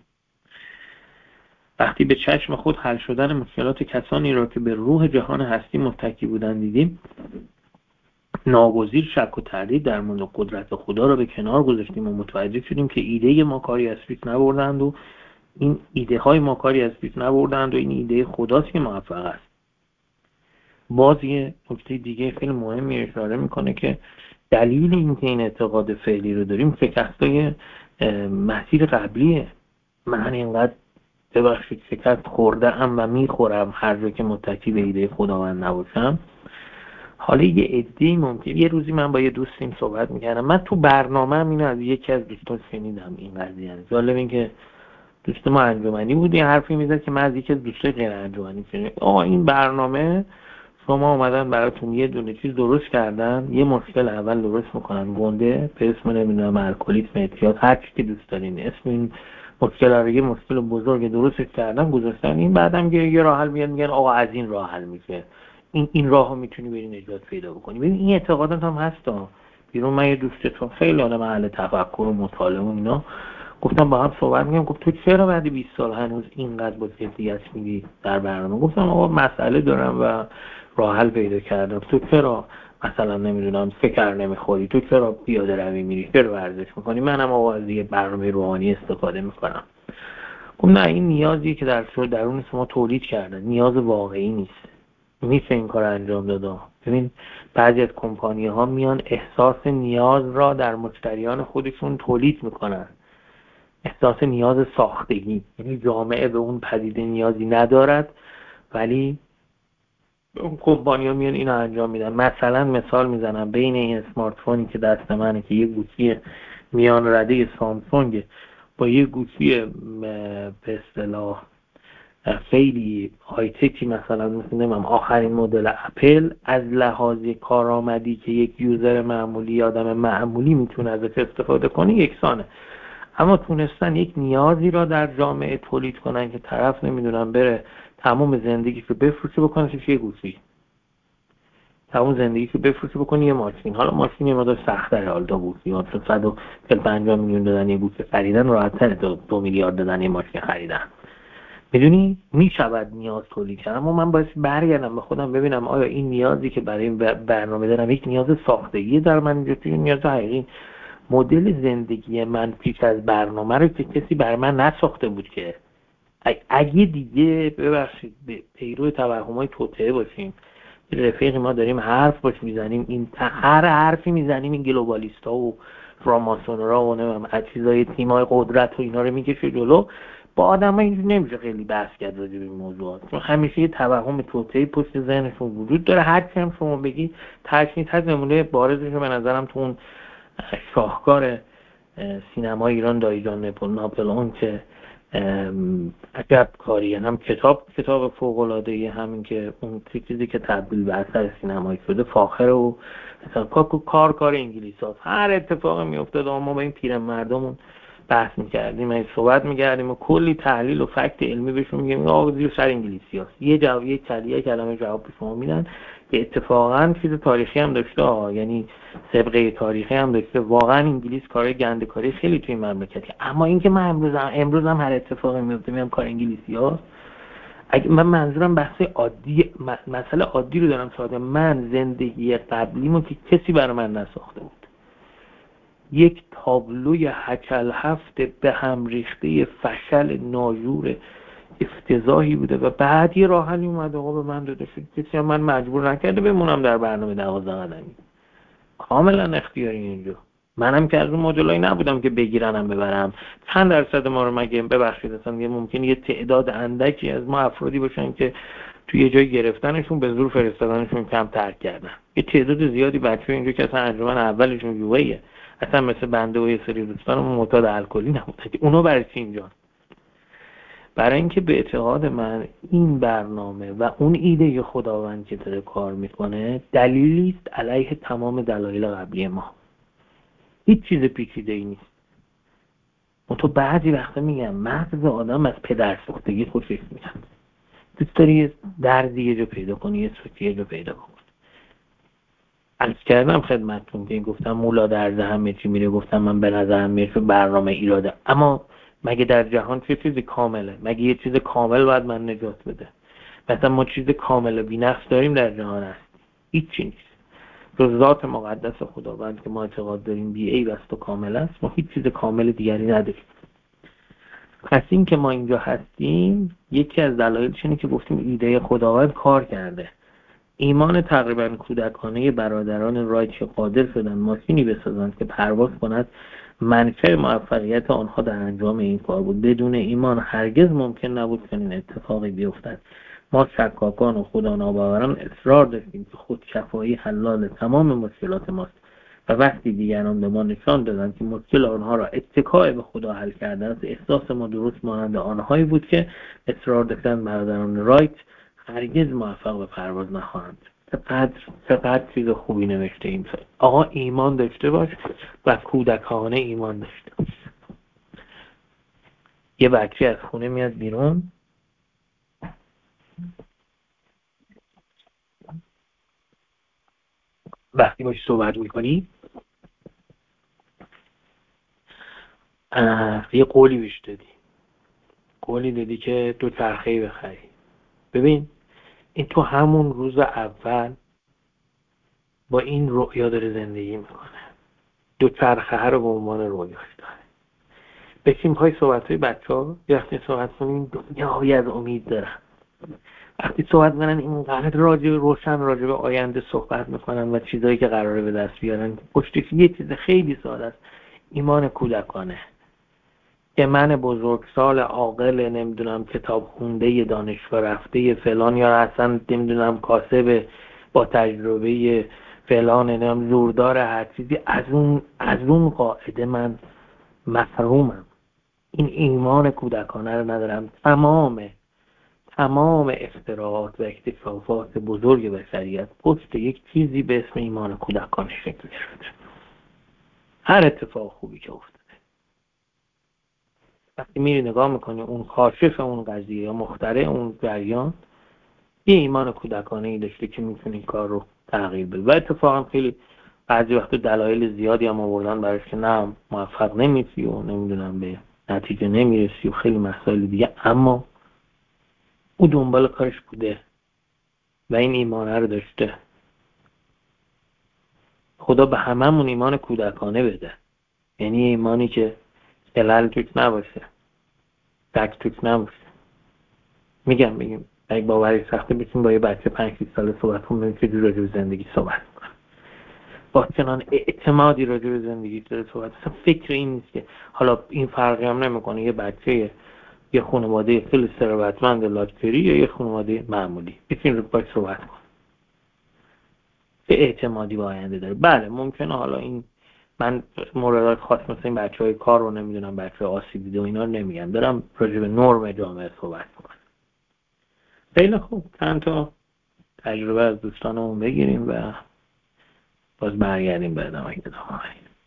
وقتی به چشم خود حل شدن مشکلات کسانی را که به روح جهان هستی متکی بودن دیدیم، ناگزیر شک و تردید در مورد قدرت خدا را به کنار گذاشتیم و متوجه شدیم که ایده ما کاری از پیش نبردند و این ایده های ما کاری از پیش نبردند و این ایده خداست که موفق است. باز یه نکته دیگه خیلی مهمی اشاره میکنه که دلیل اینکه این اعتقاد فعلی رو داریم شکستای مسیر قبلیه. من اینقدر ببخشید شکست خورده ام و میخورم هر جا که متکی به ایده خداوند نباشم. حالا یه عده‌ای ممکن یه روزی من با یه دوستیم صحبت میکردم، من تو برنامه‌ام اینو از یکی از دوستان شنیدم این قضیه. جالب این که دوست ما انجمنی بود یه حرفی میزد که من از یکی از دوستای غیر انجمنی شنیدم. آقا این برنامه شما اومدن براتون یه دونه چیز درست کردن، یه مشکل اول درست میکنن گنده به اسم نمیدونم الکلیسم، اعتیاد، هر چی که دوست دارین اسم این مشکل رو، یه مشکل بزرگ درست کردن گذاشتن، این بعدم یه راه حل میاد میگن آقا از این راه حل میشه، این این راهو میتونی بری نجات پیدا بکنی. ببین این اعتقادات هم هستا. بیرون من یه دوستتون خیلی آدم اهل تفکر و مطالعه و اینا، گفتم با هم صحبت می‌کنم، گفت تو چرا بعد بیست سال هنوز اینقدر با جدیت میگی در برنامه؟ گفتم آقا مسئله دارم و راه حل پیدا کردم. تو چرا مثلا نمیدونم فکر نمیخوری؟ تو چرا پیاده روی میری؟ چرا ورزش میکنی؟ منم آقا از یه برنامه روحانی استفاده میکنم. گفتم نه، این نیازیه که در شور درون شما تولید کردن، نیاز واقعی نیست، میشه این کار انجام داده. ببین بعضی از کمپانی ها میان احساس نیاز را در مشتریان خودشون تولید میکنن، احساس نیاز ساختگی، یعنی جامعه به اون پدیده نیازی ندارد ولی اون کمپانی‌ها میان اینو انجام میدن. مثلا مثال میزنم بین این اسمارت فونی که دست منه که یه گوشی میان رده سامسونگ با یه گوشی به اصطلاح خیلی های تکی مثلا مثلا آخرین مدل اپل، از لحاظ کارآمدی که یک یوزر معمولی آدم معمولی میتونه ازش استفاده کنه یکسانه، اما تونستن یک نیازی را در جامعه تولید کنن که طرف نمیدونم بره تمام زندگی که بفروشه بکنه چه یه گوشی، تمام زندگی که بفروشه بکنه یه ماشین. حالا ماشین یه مقدار سخت‌تره، حالا دو گوشی ها چون صد و پنجاه میلیون دادن یه گوشی خریدن راحت‌تره تا دو میلیارد دادن یه ماشین خریدن. میدونی میشود نیاز تولید کرد، اما من باید برگردم به خودم ببینم آیا این نیازی که برای این برنامه دارم یک نیاز ساختگی در من اینجا توی نیاز حقیقی، مدل زندگی من پیش از برنامه رو که کسی بر من نساخته بود که اگه دیگه ببخشید پیرو توهمای توطئه باشیم، رفیق ما داریم حرف باش میزنیم، این هر حرفی میزنیم این گلوبالیستا و فراماسونرا و نمیدونم چیزای تیمای قدرت و اینا رو میکشه جلو، با آدم‌ها اینجوری نمیشه خیلی بحث کرد راجع به این موضوعات، چون همیشه یه توهم توطئه‌ای پشت ذهنشون وجود داره. هر چی هم شما بگی تاکید هست. نمونه بارزش به نظرم تو اون شاهکار سینما ایران دایی جان ناپلئون که عجب کاری، هم کتاب کتاب فوق‌العاده‌ای، همین که اون چیزی که تبدیل به اثر سینمایی شده فاخر و مثلا کار کار انگلیس‌هاست. هر اتفاقی میافتاد ما با این پیرمردمون بحث می‌کردیم، این صحبت می‌کردیم و کلی تحلیل و فکت علمی بهشون میگیم آقا زیر سر انگلیسی‌هاست. یه جواب یک کلیه کلمه جواب به شما میدن که اتفاقا چیز تاریخی هم داشته ها. یعنی سابقه تاریخی هم داشته. واقعا انگلیس کارهای گنده‌کاری خیلی توی این مملکت، اما اینکه من امروز هم امروز هم هر اتفاقی میفته میام کار انگلیسی‌هاست. اگه من منظورم بحث عادی مسئله عادی رو دارم ساده، من زندگی قبلیمو که کسی برای من نساخته بود، یک تابلوی هکل هفت به هم ریخته فشل ناجور افتضاحی بوده و بعد یه راه حلی اومد آقا به من داده شد، کسی هم من مجبور نکرده بمونم در برنامه دوازده قدمی، کاملا اختیاری اینجا. منم که از اون مدلایی نبودم که بگیرنم ببرم. چند درصد ما رو مگه ببخشید اصلا ممکنه یه تعداد اندکی از ما افرادی باشن که توی یه جای گرفتنشون به زور فرستادنشون کم ترک کردن، یه تعداد زیادی بچه‌ها اینجا که اصلا انجمن اولشون یوهیه، اصلا مثل بنده و یه سری دوستانم معتاد الکلی نبوده که اونو برای چی اینجا؟ برای اینکه به اعتقاد من این برنامه و اون ایده خداوند که داره کار میکنه دلیلی است علیه تمام دلایل قبلی ما. هیچ چیز پیچیده ای نیست. من تو بعضی وقتا میگم مغز آدم از پدرسوختگی خوشش میاد. دوست داری یه دردی یه جا پیدا کنی، یه سوتی یه جا پیدا کنی. عرض کردم خدمتتون که گفتم مولا درد همه چی میره، گفتم من به نظرم میرسه برنامه ایراده، اما مگه در جهان چه چیزی کامله؟ مگه یه چیز کامل باید من نجات بده؟ مثلا ما چیز کامل بی‌نقص داریم در جهان هست؟ هیچی نیست جز ذات مقدس خداوند که ما اعتقاد داریم بی عیب است و کامل است. ما هیچ چیز کامل دیگری نداریم. پس این که ما اینجا هستیم یکی از دلایلش اینه که گفتیم ایده خداوند کار کرده. ایمان تقریبا کودکانه برادران رایت که قادر شدن ماشینی بسازند که پرواز کند منشأ موفقیت آنها در انجام این کار بود. بدون ایمان هرگز ممکن نبود چنین اتفاقی بیفتد. ما شکاکان و خدا ناباوران اصرار داشتیم که خودکفایی حلال تمام مشکلات ماست و وقتی دیگران به ما نشان دادند که مشکل آنها را اتکای به خدا حل کرده است، احساس ما درست مانند آنهایی بود که اصرار داشتند برادران رایت هرگز موفق به پرواز نخواهند. چقدر چقدر چیز خوبی نوشته این سال. آقا ایمان داشته باش و کودکانه ایمان داشته باش. یه بچه از خونه میاد بیرون، وقتی باش صحبت میکنی یه قولی بهش دادی، قولی دادی که دو چرخه‌ای بخری. ببین این تو همون روز اول با این رؤیا داره زندگی میکنه، دو چرخه رو به عنوان رؤیاش داره. بشیم پای صحبت های بچه ها وقتی صحبت کنیم دنیایی از امید دارن، وقتی صحبت میکنن اینقدر راجع روشن راجع به آینده صحبت میکنن و چیزایی که قراره به دست بیارن. پشتش یه چیز خیلی ساده است، ایمان کودکانه. که من بزرگسال عاقل نمیدونم کتاب خونده دانشگاه رفته فلان یا اصلا نمیدونم کاسب با تجربه فلان نمیدونم زوردار هر چیزی، از اون از اون قاعده من محرومم. این ایمان کودکانه رو ندارم. تمام تمام اختراعات و اکتشافات بزرگ بشریت پشت یک چیزی به اسم ایمان کودکانه شکل گرفته. هر اتفاق خوبی که افتاده وقتی میری نگاه میکنی اون کاشف اون قضیه یا مخترع اون جریان یه ایمان کودکانه ای داشته که میتونه این کار رو تغییر بده. و اتفاقا خیلی بعضی وقت دلایل زیادی هم آوردن براش که نه موفق نمیشی و نمیدونم به نتیجه نمیرسی و خیلی مسائل دیگه، اما او دنبال کارش بوده و این ایمانه رو داشته. خدا به هممون ایمان کودکانه بده، یعنی ایمانی که خلل توش نباشه، شک توش نباشه. میگم میگم اگه باوری سخته بشین با یه بچه پنج شش ساله صحبت کنم ببین چجوری راجع به زندگی صحبت میکنه، با چنان اعتمادی راجع به زندگی داره صحبت. اصلا فکر این نیست که حالا این فرقی هم نمیکنه یه بچه یه خانواده خیلی ثروتمند لاکچری یا یه خانواده معمولی، بشین رو باش صحبت کن. به اعتمادی با آینده داره. بله ممکنه حالا این من موردات خاص مثل این بچهای کار رو نمیدونم بچه آسیب دیده و اینا رو نمیگم، دارم راجع به نرم جامعه صحبت میکنم. خیلی خوب، چند تا تجربه از دوستانمون بگیریم و باز برگردیم به ادامه کتاب.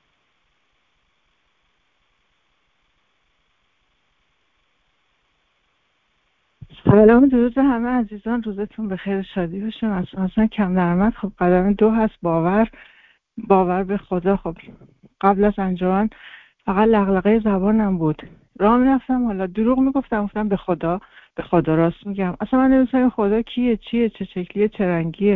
سلام درود همه عزیزان، روزتون بخیر، شادی باشه. مثلا کم درآمد. خب قدم دو هست باور باور به خدا. خب قبل از انجمن فقط لغلقه زبانم بود، راه میرفتم حالا دروغ میگفتم، گفتم به خدا به خدا راست میگم. اصلا من نمی‌دونستم خدا کیه، چیه، چه شکلیه، چه رنگیه.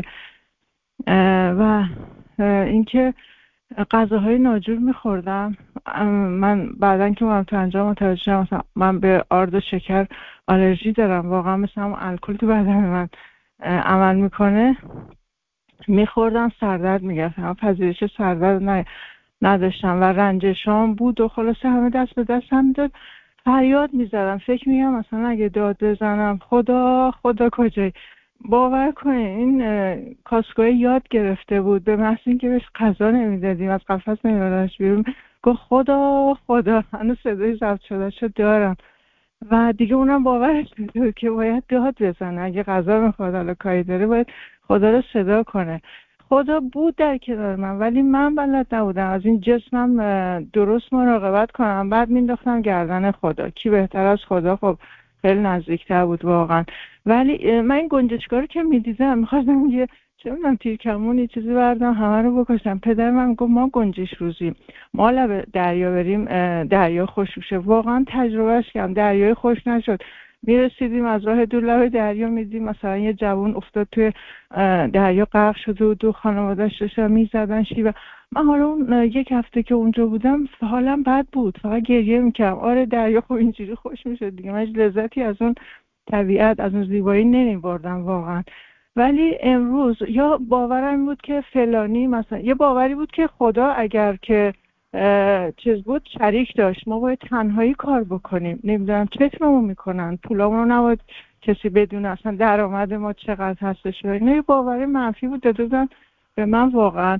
و اینکه غذاهای ناجور میخوردم. من بعدن که من تو انجام متوجه شدم مثلا من به آرد و شکر آلرژی دارم، واقعا مثل همون الکل تو بدن من عمل میکنه. میخوردم سردرد میگرفتم، من پذیرش سردرد نه نداشتم و رنجشام بود و خلاصه همه دست به دست هم میداد. فریاد میزدم، فکر میگم مثلا اگه داد بزنم خدا خدا کجایی. باور کنین این کاسکوی یاد گرفته بود، به محض اینکه بهش غذا نمیدادیم از قفس نمیدادنش بیرون گفت خدا خدا. هنوز صدای ضبط شده شو دارم و دیگه اونم باورش میداد که باید داد بزنه، اگه غذا میخواد حالا کاری داره باید خدا رو صدا کنه. خدا بود در کنار من ولی من بلد نبودم از این جسمم درست مراقبت کنم. بعد مینداختم گردن خدا، کی بهتر از خدا؟ خب خیلی نزدیکتر بود واقعا. ولی من این گنجشکا رو که میدیدم میخواستم یه چه میدونم تیرکمون یه چیزی بردم همه رو بکشم. پدر من گفت ما گنجش روزیم، ما لب دریا بریم دریا خوش میشه. واقعا تجربهش کردم، دریای خوش نشد. میرسیدیم از راه دور لب دریا میدیم مثلا یه جوون افتاد توی دریا غرق شده و دو خانواده‌اش داشتن میزدن شیوه. من حالا اون یک هفته که اونجا بودم حالم بد بود، فقط گریه میکردم. آره دریا خب اینجوری خوش میشه دیگه، من لذتی از اون طبیعت از اون زیبایی نمیبردم واقعا. ولی امروز یا باورم بود که فلانی مثلا یه باوری بود که خدا اگر که چیز بود شریک داشت، ما باید تنهایی کار بکنیم، نمیدونم چطورمون میکنن، پولامون رو نباید کسی بدونه، اصلا درآمد ما چقدر هستش. اینا یه باوری منفی بود داده بودن به من واقعا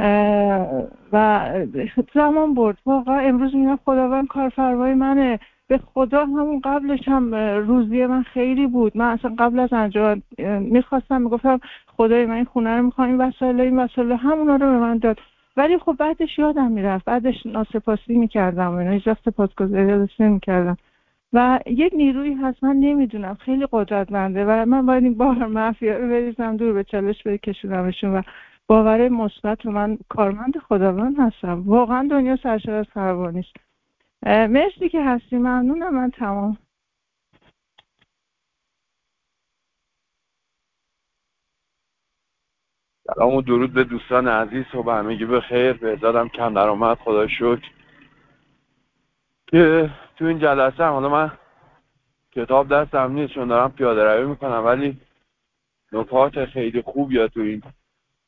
و زمان برد. واقعا امروز میگم خداوند کارفرمای منه. به خدا همون قبلش هم روزی من خیلی بود. من اصلا قبل از انجام میخواستم میگفتم خدای من این خونه رو میخوام، این وسایل این وسایل همونا رو به من داد. ولی خب بعدش یادم میرفت، بعدش ناسپاسی میکردم و اینا، هیچ وقت سپاسگزاری نمیکردم. و یک نیروی هست من نمیدونم خیلی قدرتمنده و من باید این باور منفی رو بریزم دور، به چالش بکشونمشون و باور مثبت و من کارمند خداوند هستم. واقعا دنیا سرشار از خرابانی است. مرسی که هستی، ممنونم. من تمام. سلام و درود به دوستان عزیز و به همگی بخیر. بهزادم کم درآمد، خدا شکر که تو این جلسه هم حالا من کتاب دستم نیست چون دارم پیاده روی میکنم، ولی نکات خیلی خوب یا تو این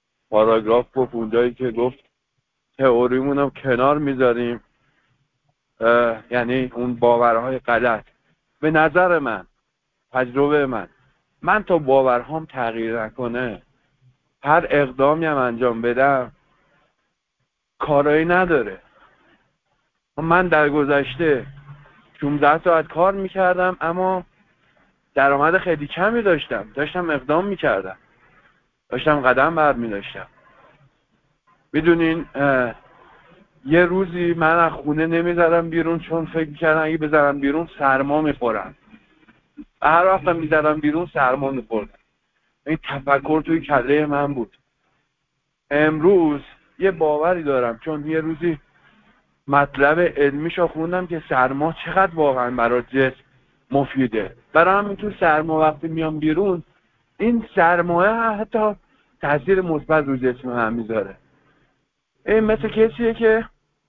پاراگراف گفت، اونجایی که گفت تئوریمون هم کنار میذاریم یعنی اون باورهای غلط. به نظر من، تجربه من من تا باورهام تغییر نکنه هر اقدامی هم انجام بدم کارایی نداره. من در گذشته شانزده ساعت کار میکردم اما درآمد خیلی کمی داشتم داشتم اقدام میکردم داشتم قدم برمی‌داشتم. میدونین یه روزی من از خونه نمیذارم بیرون چون فکر میکردم اگه بذارم بیرون سرما میخورم. هر وقت میذارم بیرون سرما میخوردم. این تفکر توی کله من بود. امروز یه باوری دارم چون یه روزی مطلب علمیشو خوندم که سرما چقدر واقعا برای جسم مفیده. برای همین تو سرما وقتی میام بیرون این سرمایه حتی تاثیر مثبت رو جسم هم میذاره. این مثل کسیه که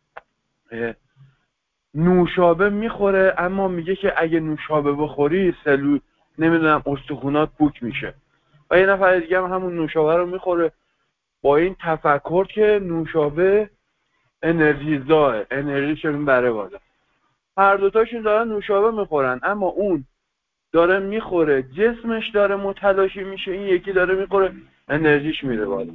نوشابه میخوره اما میگه که اگه نوشابه بخوری سلول نمیدونم استخونات پوک میشه و یه نفر دیگه هم همون نوشابه رو میخوره با این تفکر که نوشابه انرژی زاه انرژیشو میبره بالا. هر دوتاشون دارن نوشابه میخورن اما اون داره میخوره جسمش داره متلاشی میشه این یکی داره میخوره انرژیش میره بالا.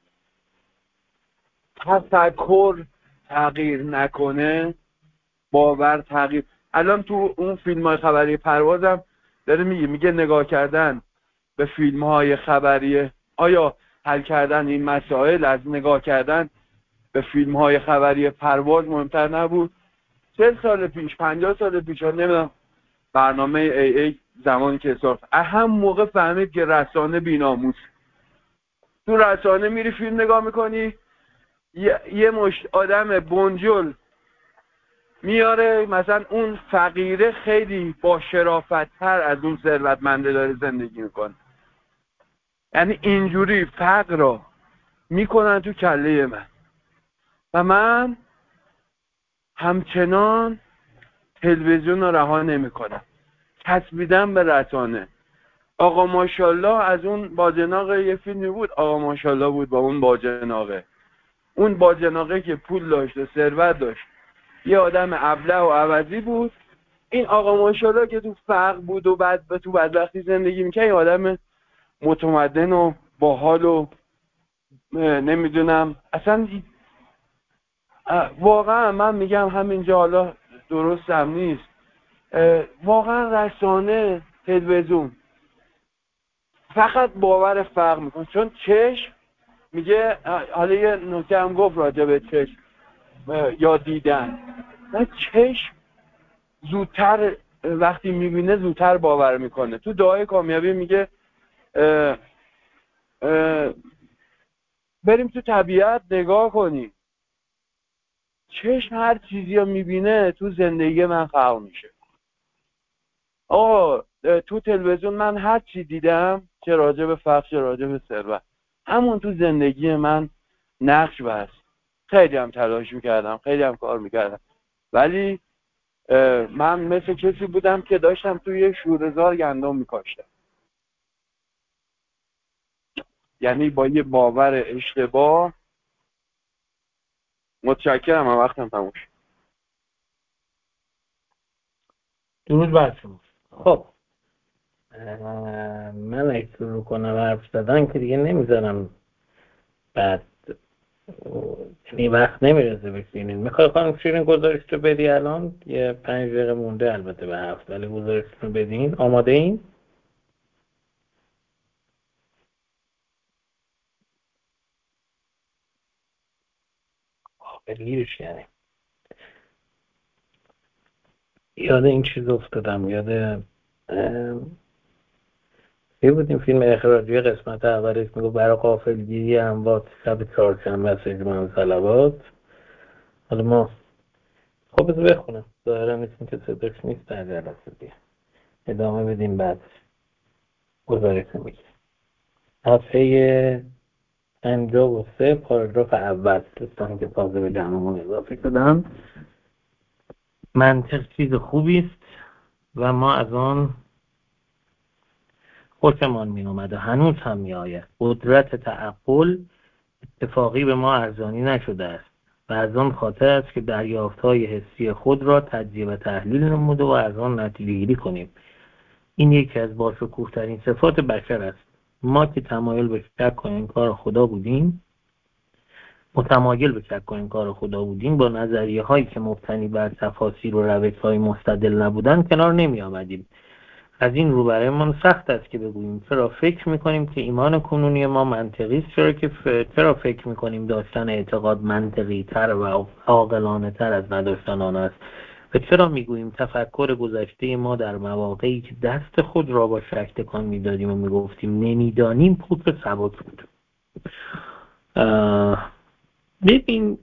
تفکر تغییر نکنه باور تغییر. الان تو اون فیلم های خبری پروازم داره میگه میگه نگاه کردن به فیلم های خبری آیا حل کردن این مسائل از نگاه کردن به فیلم های خبری پرواز مهمتر نبود؟ چهل سال پیش پنجاه سال پیش نمیدونم برنامه ای ای زمانی که اصلاف اهم موقع فهمید که رسانه بی‌ناموس. تو رسانه میری فیلم نگاه میکنی یه, یه مشت آدم بنجل میاره مثلا اون فقیره خیلی با شرافت تر از اون ثروتمنده داره زندگی میکنه. یعنی اینجوری فقر رو میکنن تو کله من و من همچنان تلویزیون رو رها نمیکنم. چسبیدم به رسانه. آقا ماشاءالله از اون باجناقه یه فیلمی بود آقا ماشاءالله بود با اون باجناقه. اون باجناقه که پول داشت و ثروت داشت یه آدم ابله و عوضی بود. این آقا ماشاءالله که تو فقر بود و بعد به تو بدبختی زندگی میکنه یه آدم متمدن و باحال و نمیدونم اصلا واقعا من میگم همینجا حالا درست هم نیست واقعا رسانه تلویزیون فقط باور فقر میکنه چون چشم میگه حالا یه نکته هم گفت راجع به چشم یا دیدن نه چشم زودتر وقتی میبینه زودتر باور میکنه. تو دعای کامیابی میگه اه اه بریم تو طبیعت نگاه کنیم. چشم هر چیزی رو میبینه تو زندگی من خلق میشه. آقا تو تلویزیون من هر چی دیدم چه راجع به فقر چه راجع به ثروت همون تو زندگی من نقش بست. خیلی هم تلاش میکردم خیلی هم کار میکردم ولی من مثل کسی بودم که داشتم توی یه شوره‌زار گندم میکاشتم. یعنی با یه باور اشتباه. متشکرم من وقتم تموم شد. درود بر شما. خب من اگه شروع کنم حرف زدن که دیگه نمیذارم بعد یعنی وقت نمیرسه بشینین. میخوای خانم شیرین گزارش رو بدی الان؟ یه پنج دقیقه مونده البته به هفت ولی گزارش رو بدین. آماده این؟ آخرگیرش یعنی یاد این چیز افتادم یاد یه بود این فیلم اخراجی قسمت اولش میگو برای غافلگیری اموات شب چهارشنبه است اجماع صلوات. حالا ما خب بذار بخونم ظاهرا مثل که صداش نیست در جلسه دیگه ادامه بدیم بعد گزارش میگه. صفحه پنجاه و سه پاراگراف اول دوستانی که تازه به جمعمون اضافه شدن. منطق چیز خوبی است و ما از آن خوشمان می آمد و هنوز هم می آید. قدرت تعقل اتفاقی به ما ارزانی نشده است. و از آن خاطر است که دریافت‌های حسی خود را تجزیه و تحلیل نموده و از آن نتیجه‌گیری کنیم. این یکی از باشکوه‌ترین صفات بشر است. ما که تمایل به شک کنیم کار خدا بودیم متمایل به شک کنیم کار خدا بودیم با نظریه هایی که مبتنی بر تفاسیر و روش‌های مستدل نبودن کنار نمی آمدیم. از این رو برایمان سخت است که بگوییم چرا فکر میکنیم که ایمان کنونی ما منطقی است، چرا که ف... چرا فکر میکنیم داشتن اعتقاد منطقی تر و عاقلانه تر از نداشتن آن است و چرا میگوییم تفکر گذشته ما در مواقعی که دست خود را با شک تکان میدادیم و میگفتیم نمیدانیم پوست سبک بود. ببین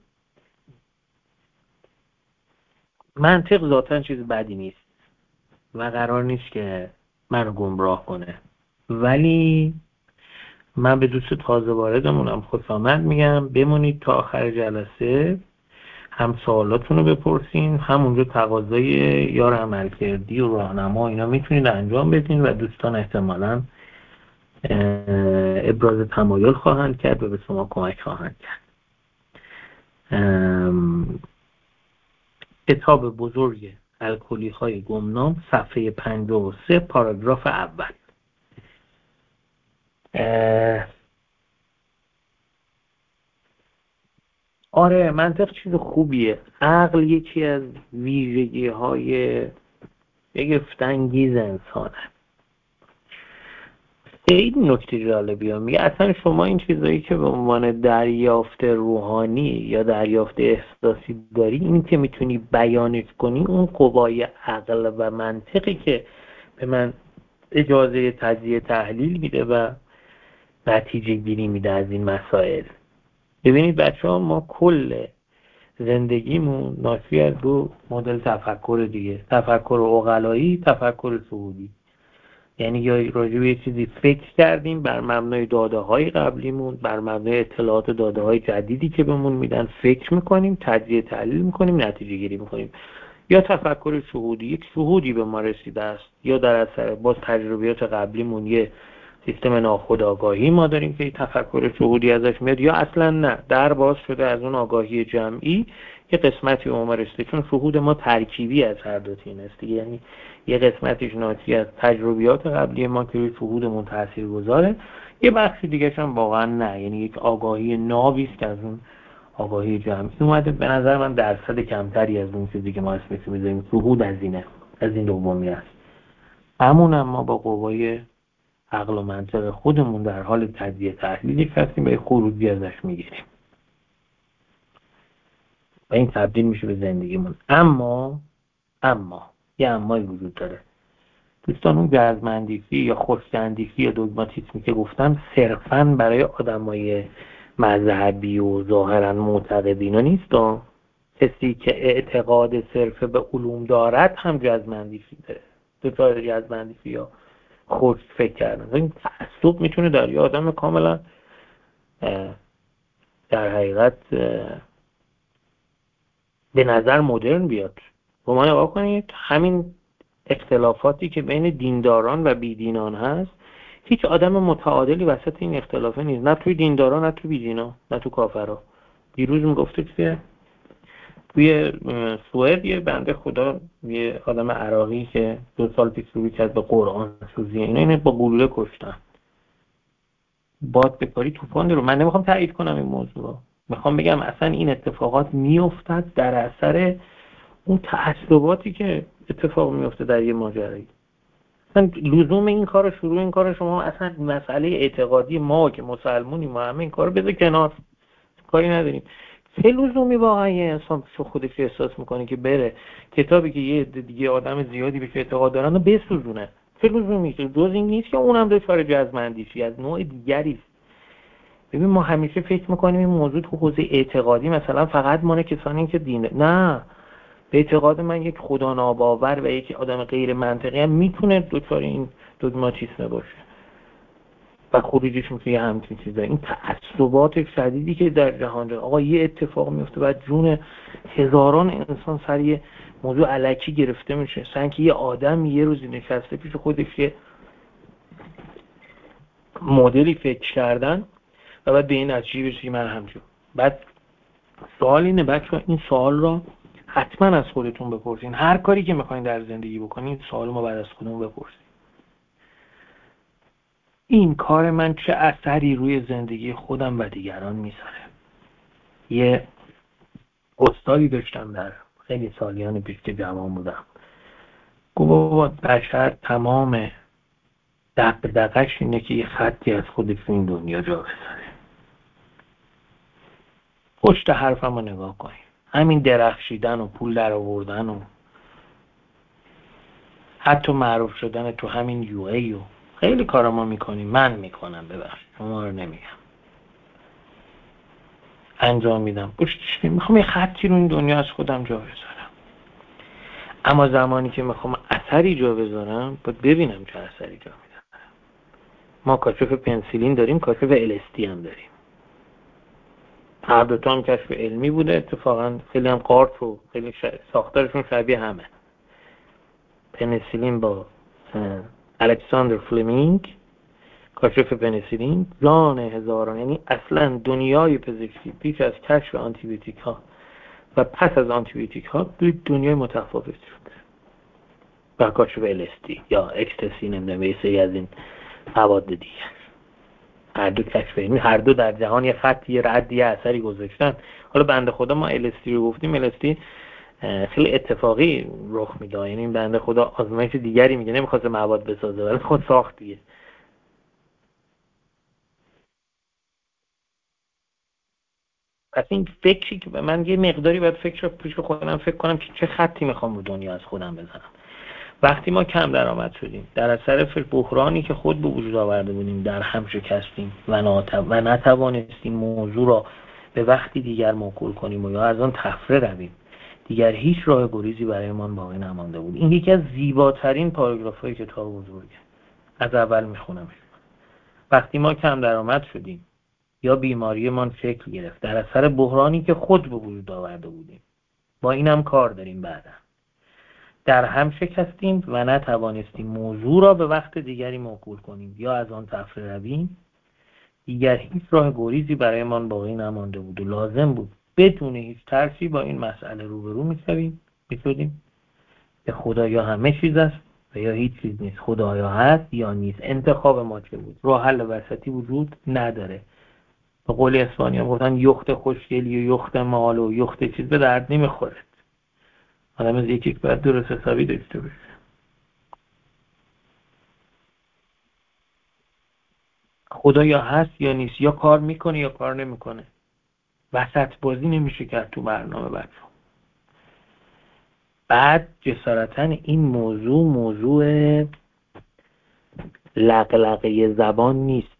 منطق ذاتاً چیز بدی نیست و قرار نیست که منو گمراه کنه، ولی من به دوست تازه واردمونم خوشامد میگم بمونید تا آخر جلسه، هم سوالاتونو بپرسین، هم اونجا تقاضای یار عملکردی و راهنما اینا میتونید انجام بدین و دوستان احتمالاً ابراز تمایل خواهند کرد و به شما کمک خواهند کرد. کتاب بزرگ الکلی های گمنام صفحه پنجاه و سه پاراگراف اول. آره منطق چیز خوبیه. عقل یکی از ویژگی های شگفت‌انگیز انسانه. این نکته جالبی ها میگه اصلا شما این چیزایی که به عنوان دریافت روحانی یا دریافت احساسی داری، این که میتونی بیانش کنی، اون قوای عقل و منطقی که به من اجازه تجزیه تحلیل میده و نتیجه گیری میده از این مسائل. ببینید بچه ها، ما کل زندگیمون ناشی از دو مدل تفکر دیگه، تفکر عقلایی، تفکر شهودی. یعنی یا راجع به یه چیزی فکر کردیم بر مبنای داده های قبلیمون، بر مبنای اطلاعات داده های جدیدی که بهمون میدن فکر میکنیم، تجزیه تحلیل میکنیم، نتیجه گیری میکنیم. یا تفکر شهودی، یک شهودی به ما رسیده است، یا در اثر باز تجربیات قبلیمون یه سیستم ناخودآگاهی ما داریم که تفکر شهودی ازش میاد، یا اصلا نه، در باز شده از اون آگاهی جمعی یه قسمتی به ما رسیده. چون شهود ما ترکیبی از هر دو تین است، یعنی یه قسمتش ناشی از تجربیات قبلی ما که روی شهودمون تاثیر گذاره، یه بخش دیگه هم واقعا نه، یعنی یک آگاهی نابی است که از اون آگاهی جمعی اومده. به نظر من درصد کمتری از اون چیزی که ما اسمش میذاریم شهود از اینه، از این دومی است. همون هم ما با قوای عقل و منطق خودمون در حال تجزیه تحلیلی هستیم و خروجی ازش میگیریم و این تبدیل میشه به زندگیمون. اما اما یه امایی وجود داره دوستان. اون جزم‌اندیشی یا خشک‌اندیشی یا دوگماتیسمی که گفتم صرفاً برای آدمای مذهبی و ظاهراً معتقدینا نیست. کسی که اعتقاد صرف به علوم دارد هم جزم‌اندیشی داره، دچار جزم‌اندیشی یا خود فکر کردن. این تعصب میتونه در یه آدم کاملا در حقیقت به نظر مدرن بیاد. با ما نگاه کنید، همین اختلافاتی که بین دینداران و بیدینان هست، هیچ آدم متعادلی وسط این اختلافه نیست، نه توی دینداران، نه توی بیدینا، نه توی کافرها. دیروز میگفته که توی سوئد یه بنده خدا، یه آدم عراقی که دو سال پیش شروع کرد به قرآن سوزی اینا، اینو با گلوله کشتن. باد بکاری طوفان رو. من نمیخوام تایید کنم این موضوع رو، میخوام بگم اصلا این اتفاقات میافتد در اثر اون تعصباتی که اتفاق میفته در یه ماجرایی. اصلا لزوم این کار شروع این کار شما اصلا مسئله اعتقادی ما که مسلمونی ما همه این کارو بذار کنار، کاری نداریم. چه لزومی واقعا یه انسان خودش احساس میکنه که بره کتابی که یه دیگه آدم زیادی بهش اعتقاد دارن رو بسوزونه؟ چه لزومی؟ جز این نیست که اونم دچار جزم‌اندیشی از نوع دیگری است. ببین ما همیشه فکر میکنیم این موضوع تو حوزه اعتقادی مثلا فقط مال کسانی که دینه. نه، به اعتقاد من یک خدا ناباور و یک آدم غیر منطقی هم میتونه دچار این دوگماتیسم باشه و خروجیش میشه یه همچین چیزا. این تعصبات شدیدی که در جهان داره، آقا یه اتفاق میفته بعد جون هزاران انسان سر یه موضوع الکی گرفته میشه، مثلا که یه آدم یه روزی نشسته پیش خودش یه مدلی فکر کردن و بعد به این نتیجه برسه من همجور. بعد سوال اینه بچه‌ها، این سوال را حتما از خودتون بپرسین. هر کاری که میخواین در زندگی بکنین این سوال ما بعد از خودمون بپرسین. این کار من چه اثری روی زندگی خودم و دیگران میذاره؟ یه استادی داشتم در خیلی سالیان پیش که جوان بودم، گفت بابا بشر تمام دغدغه‌اش اینه که یه خطی از خودش تو این دنیا جا بذاره. پشت حرفم رو نگاه کنیم، همین درخشیدن و پول در آوردن و حتی معروف شدن تو همین یو ای و خیلی کارا ما میکنیم، من میکنم، ببخشید شما رو نمیگم، انجام میدم. پشتش میخوام یه خطی رو این دنیا از خودم جا بذارم، اما زمانی که میخوام اثری جا بذارم باید ببینم چه اثری جا میذارم. ما کاشف پنسیلین داریم، کاشف ال اس دی هم داریم. هر دوتا هم کشف علمی بوده، اتفاقا خیلی هم قارت و خیلی ش... ساختارشون شبیه همه. پنیسیلین با الکساندر فلمینگ، کاشف پنیسیلین، جان هزاران، یعنی اصلا دنیای پزشکی پیش از کشف آنتی بیوتیک ها و پس از آنتی بیوتیک ها دو دنیای متفاوت شد. و کاشف ال اس دی یا اکستسی، نمیدونم یه سری از این مواد دیگه، هر دو کشف علمی، هر دو در جهان یه خطی، یه ردی، یه اثری گذاشتن. حالا بنده خدا ما ال اس دی رو گفتیم، ال اس دی خیلی اتفاقی رخ میده، یعنی این بنده خدا آزمایش دیگری میگه، نمیخواد مواد بسازه ولی خود ساخت دیگه. پس این فکری که من یه مقداری باید فکر رو پیش خودم فکر کنم که چه خطی میخوام رو دنیا از خودم بزنم. وقتی ما کم درآمد شدیم، در اثر بحرانی که خود به وجود آورده بودیم در هم شکستیم و و نتوانستیم موضوع را به وقتی دیگر موکول کنیم و یا از آن تفره رویم، دیگر هیچ راه گریزی برایمان باقی نمانده بود. این یکی از زیباترین پاراگراف‌های کتاب بزرگه. از اول میخونم. وقتی ما کم درآمد شدیم یا بیماریمان شکل گرفت در اثر بحرانی که خود به وجود آورده بودیم، با اینم کار داریم، بعدا در هم شکستیم و نتوانستیم موضوع را به وقت دیگری موکول کنیم یا از آن تفره رویم، دیگر هیچ راه گریزی برایمان باقی نمانده بود و لازم بود بدون هیچ ترسی با این مسئله روبرو میشویم میشدیم که خدا یا همه چیز است و یا هیچ چیز نیست، خدا یا هست یا نیست، انتخاب ما چه بود، راه حل وسطی وجود نداره. به قول اسپانیا گفتن یخت خوشگلی و یخت مال و یخت چیز به درد نمیخوره. آدم از یکی باید درست حسابی داشته باشه. خدا یا هست یا نیست، یا کار میکنه یا کار نمیکنه. وسط بازی نمیشه کرد تو برنامه بچه. بعد جسارتاً این موضوع موضوع لقلقه زبان نیست،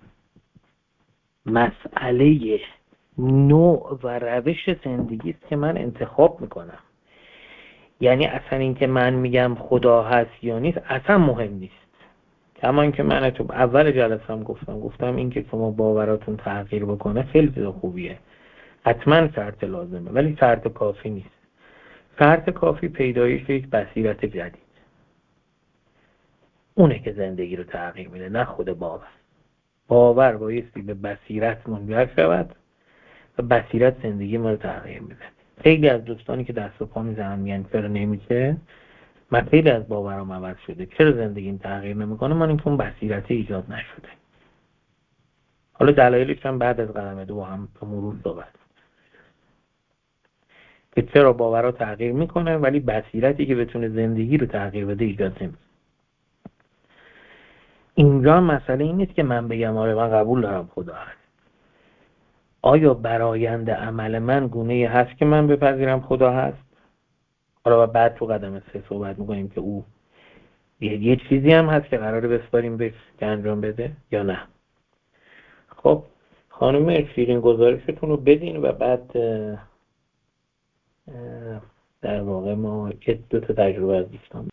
مسئله نوع و روش زندگی است که من انتخاب میکنم. یعنی اصلا این که من میگم خدا هست یا نیست اصلا مهم نیست. کما اینکه من تو اول جلسه هم گفتم گفتم این که شما باوراتون تغییر بکنه خیلی چیز خوبیه، حتما شرط لازمه، ولی شرط کافی نیست. شرط کافی پیدایش یک بصیرت جدید، اونه که زندگی رو تغییر میده، نه خود باور. باور بایستی به بصیرت منجر شود و بصیرت زندگی ما رو تغییر میده. خیلی از دوستانی که دست و پا میزنن میگن چرا نمیشه، من خیلی از باورم عوض شده، چرا زندگیم تغییر نمیکنه؟ من اینکه اون بصیرت ایجاد نشده. حالا دلایلش هم بعد از قدم دو هم به مرور صحبت که چرا باورها تغییر میکنه ولی بصیرتی که بتونه زندگی رو تغییر بده ایجاد نمیشه. اینجا مسئله این نیست که من بگم آره من قبول دارم خدا هست. آیا برآیند عمل من گونه‌ای هست که من بپذیرم خدا هست؟ حالا بعد تو قدم سه صحبت میکنیم که او یه چیزی هم هست که قراره بسپاریم بهش که انجام بده یا نه. خب خانم شیرین گزارشتون رو بدین و بعد در واقع ما یک دو تا تجربه از دوستان.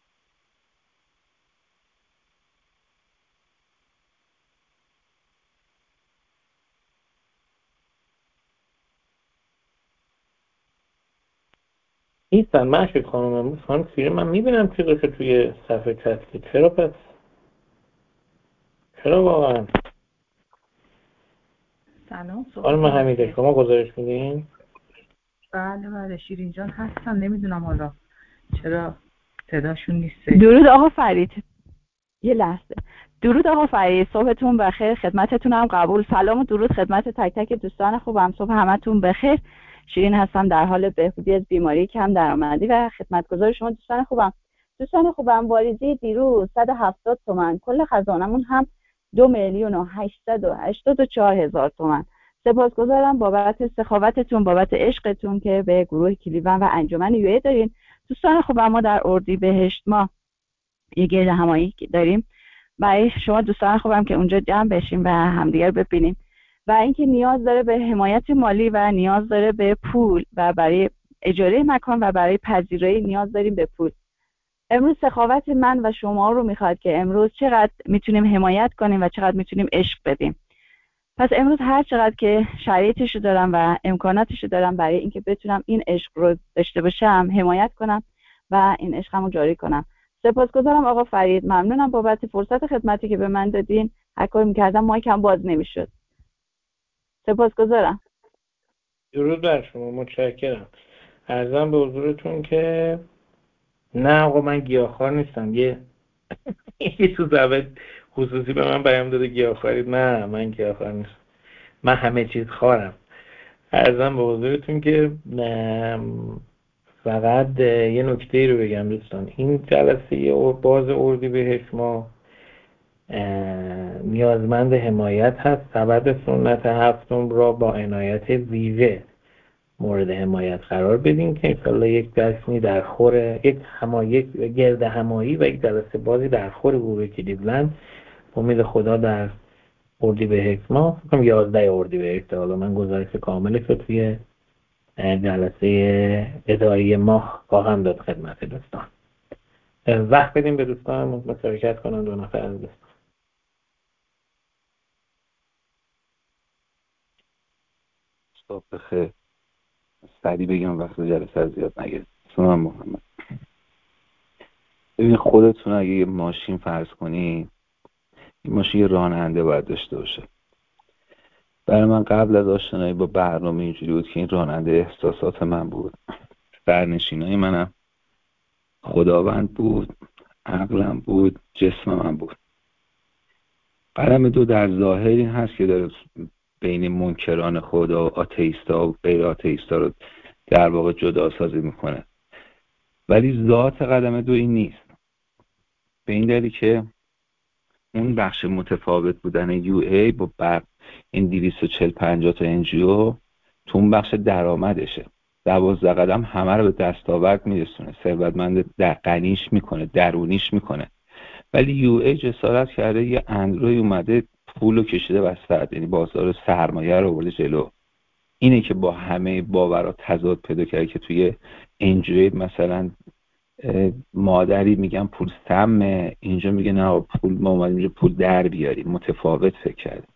نیستن محشید خانم امروز خانم شیرین من میبینم چیزاشو توی صفحه چت که چرا پس چرا واقعا سلام، خانم صبحتون حمیده بخیر. شما گزارش میدین؟ بله بله، شیرین جان هستن. نمیدونم حالا چرا صداشون نیست. درود آقا فرید. یه لحظه. درود آقا فرید، صبحتون بخیر، خدمتتون هم قبول. سلام و درود خدمت تک تک دوستان خوبم. صبح همتون بخیر. شیرین هستم، در حال بهبودی از بیماری کم درآمدی و خدمتگزار شما دوستان خوبم. دوستان خوبم، واریزی دیروز صد و هفتاد تومن، کل خزانمون هم دو میلیون و هشتصد و هشتاد و چهار هزار تومن. سپاسگزارم بابت سخاوتتون، بابت عشقتون که به گروه کلیوان و انجمن یوئه دارین. دوستان خوبم، ما در اردیبهشت ماه یه گرد همایی داریم برای شما دوستان خوبم که اونجا جمع بشیم و همدیگر ببینیم و اینکه نیاز داره به حمایت مالی و نیاز داره به پول و برای اجاره مکان و برای پذیرایی نیاز داریم به پول. امروز سخاوت من و شما رو میخواد که امروز چقدر میتونیم حمایت کنیم و چقدر میتونیم عشق بدیم. پس امروز هر چقدر که شرایطش رو دارم و امکاناتش رو دارم برای اینکه بتونم این عشق رو داشته باشم، حمایت کنم و این عشقمو جاری کنم. سپاسگزارم آقا فرید، ممنونم بابت فرصت خدمتی که به من دادین. هر کاری میکردم مایکم باز نمیشد. سپاسگزارم. درود بر شما، متشکرم. عرضم به حضورتون که نه آقا من گیاهخوار نیستم. یه یکی تو زبط خصوصی به من پیام داده گیاهخواری. نه من گیاهخوار نیستم، من همه چیز خارم. عرضم به حضورتون که فقط یه نکته ای رو بگم دوستان. این جلسه باز اردیبهشت ما نیازمند حمایت هست. سبد سنت هفتم را با عنایت ویژه مورد حمایت قرار بدین که انشالله یک جشنی در خور یک هما یک گرد همایی و یک جلسه بازی در خور گروه کلیولند امید خدا در اردیبهشت ما فکر کنم یازده اردیبهشت. حالا من گزارش کاملش رو توی جلسه اداری ماه خواهم داد خدمت دوستان. وقت بدیم به دوستان مشارکت کنن. دو نفر از دوستان. صبح بخیر. سریع بگم وقت جلسه از زیاد نگیره. سلام محمد. ببین خودتون اگه یه ماشین فرض کنی، این ماشین یه راننده باید داشته باشه. برای من قبل از آشنایی با برنامه اینجوری بود که این راننده احساسات من بود، سرنشینای منم خداوند بود، عقلم بود، جسم من بود. قدم دو در ظاهر این هست که داره بین منکران خدا و آتئیستا و غیر آتئیستا رو در واقع جدا سازی میکنه، ولی ذات قدم دو این نیست. به این دلیل که اون بخش متفاوت بودن یو ای با بر این دویست و چهل پنجاه تا انجیو تو اون بخش درآمدشه. دوازده قدم همه رو به دستاورد میرسونه، ثروتمند در غنیش میکنه، درونیش میکنه. ولی یو ای جسارت کرده یه اندروی اومده پولو کشیده وسط، یعنی بازار سرمایه رو آورده جلو. اینه که با همه باورها تضاد پیدا کرده که توی انجوی مثلا مادری میگن پول سمه، اینجا میگه نه پول ما اومدیم اینجا پول در بیاریم. متفاوت فکر کرده.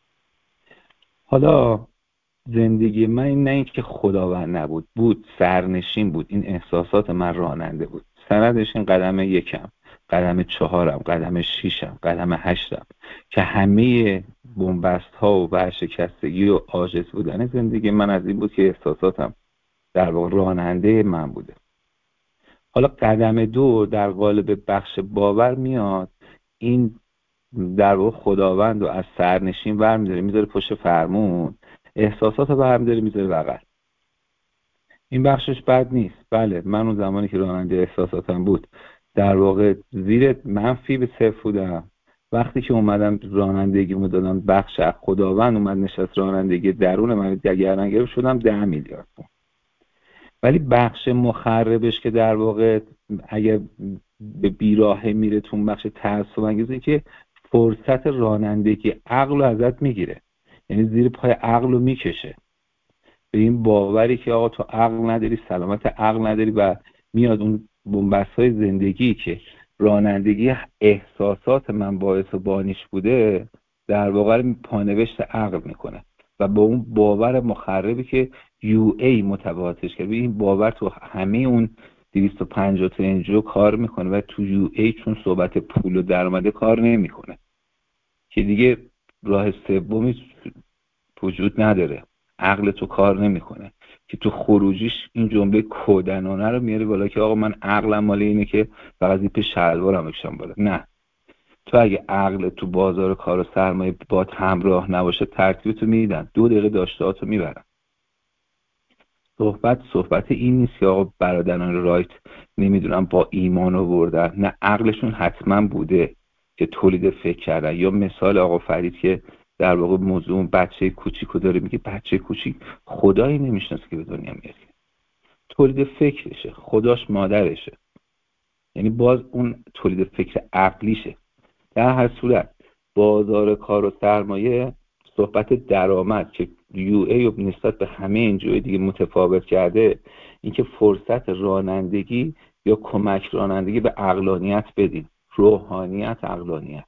حالا زندگی من این نه اینکه خداوند نبود، بود سرنشین بود. این احساسات من راننده بود. سندش این قدم یکم، قدم چهارم، قدم شیشم، قدم هشتم که همه بنبست ها و ورشکستگی و عاجز بودن زندگی من از این بود که احساساتم در واقع راننده من بوده. حالا قدم دو در قالب بخش باور میاد. این در واقع خداوند رو از سرنشین برمی‌داره میذاره پشت فرمون، احساسات رو برمی‌داره میذاره بغل. این بخشش بد نیست. بله من اون زمانی که راننده احساساتم بود در واقع زیر منفی به صفر بودم. وقتی که اومدم رانندگیمو دادم بخش خداوند اومد نشست رانندگی درون من گردن گرفت، شدم ده میلیارد. ولی بخش مخربش که در واقع اگر به بیراهه میره تو بخش تعصب انگیزه که فرصت رانندگی عقل رو ازت میگیره، یعنی زیر پای عقل رو میکشه به این باوری که آقا تو عقل نداری، سلامت عقل نداری و میاد اون بنبست‌های زندگی که رانندگی احساسات من باعث و بانیش بوده در واقع پانوشت عقل میکنه و با اون باور مخربی که یو ای متواترش کرده. این باور تو همه اون دویست و پنجاه تا انجیو کار میکنه و تو یو ای چون صحبت پول و درآمد کار نمیکنه که دیگه راه سومی وجود نداره، عقل تو کار نمیکنه که تو خروجیش این جمله کودنانه رو میاری بالا که آقا من عقلم مال اینه که فقط زیپ شلوارم بکشم بالا. نه، تو اگه عقل تو بازار کار و سرمایه با همراه نباشه ترتیبتو میدن، دو دقیقه داشتهاتو میبرن. صحبت صحبت این نیست که آقا برادران رایت نمیدونم با ایمان آوردن، نه عقلشون حتما بوده که تولید فکر کردن. یا مثال آقا فرید که در واقع موضوع بچه کوچیکو داره میگه، بچه کوچیک خدایی نمیشناسه که به دنیا میاد، تولید فکرشه، خداش مادرشه، یعنی باز اون تولید فکر عقلیشه. در هر صورت بازار کار و سرمایه صحبت درآمد که یو ای رو نسبت به همه اینجوری دیگه متفاوت کرده، اینکه فرصت رانندگی یا کمک رانندگی به عقلانیت بدین، روحانیت عقلانیت.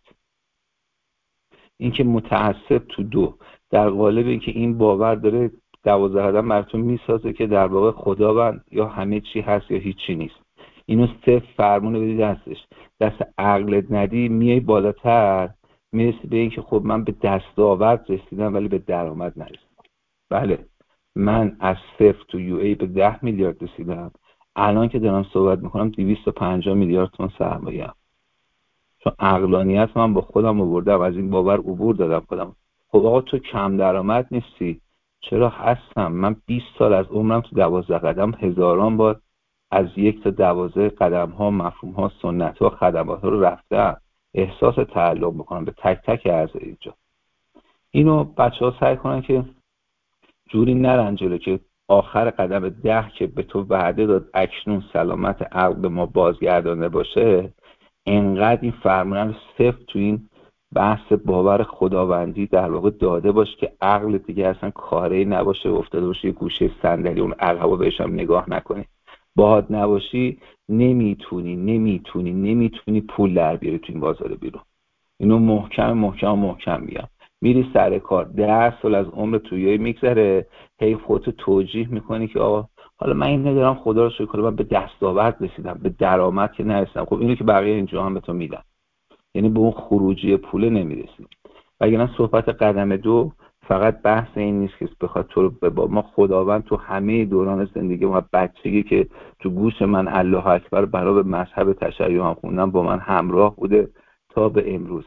اینکه متعصب تو دو در قالب اینکه این باور داره دوازده قدم براتون میسازه که در واقع خداوند یا همه چی هست یا هیچی نیست، اینو صفر فرمون بدی دستش، دست عقلت ندی میای بالاتر، میرسی به این که خب من به دستاورد رسیدم ولی به درآمد نرسیدم. بله من از صفر تو یو ای به ده میلیارد رسیدم، الان که دارم صحبت میکنم دویست و پنجاه میلیارد تومان سرمایه ام، چون عقلانیت من با خودم آوردم، از این باور عبور دادم خودم. خب آقا تو کم درآمد نیستی، چرا هستم؟ من بیست سال از عمرم تو دوازده قدم هزاران بار از یک تا دوازده قدم ها، مفهوم ها، سنت ها، خدمات ها رو رفتم، احساس تعلق بکنم به تک تک اعضای اینجا. اینو بچه ها سعی کنن که جوری نرن جلو که آخر قدم ده که به تو وعده داد اکنون سلامت عقل به ما بازگردانده باشه، انقدر این فرمونه رو صفر تو این بحث باور خداوندی در واقع داده باشه که عقل دیگه اصلا کاری نباشه، افتاده باشه یه گوشه صندلی، اون عقبا بهش هم نگاه نکنی. باهات نباشی نمیتونی نمیتونی نمیتونی پول در بیاری تو این بازار بیرون. اینو محکم محکم محکم میگم. میری سر کار ده سال از عمر توی میگذره، هی خودتو توجیه میکنی که آقا حالا من این ندارم، خدا رو شکر کنم من به دستاورد رسیدم، به درآمد که نرسیدم. خب اینو که بقیه اینجا هم به تو میدن، یعنی به اون خروجی پول نمیرسی. وگرنه صحبت قدم دو فقط بحث این نیست که بخواد تو رو به با ما خداوند تو همه دوران زندگی ما، بچگی که تو گوش من الله اکبر برای به مذهب تشیع هم خوندم با من همراه بوده تا به امروز.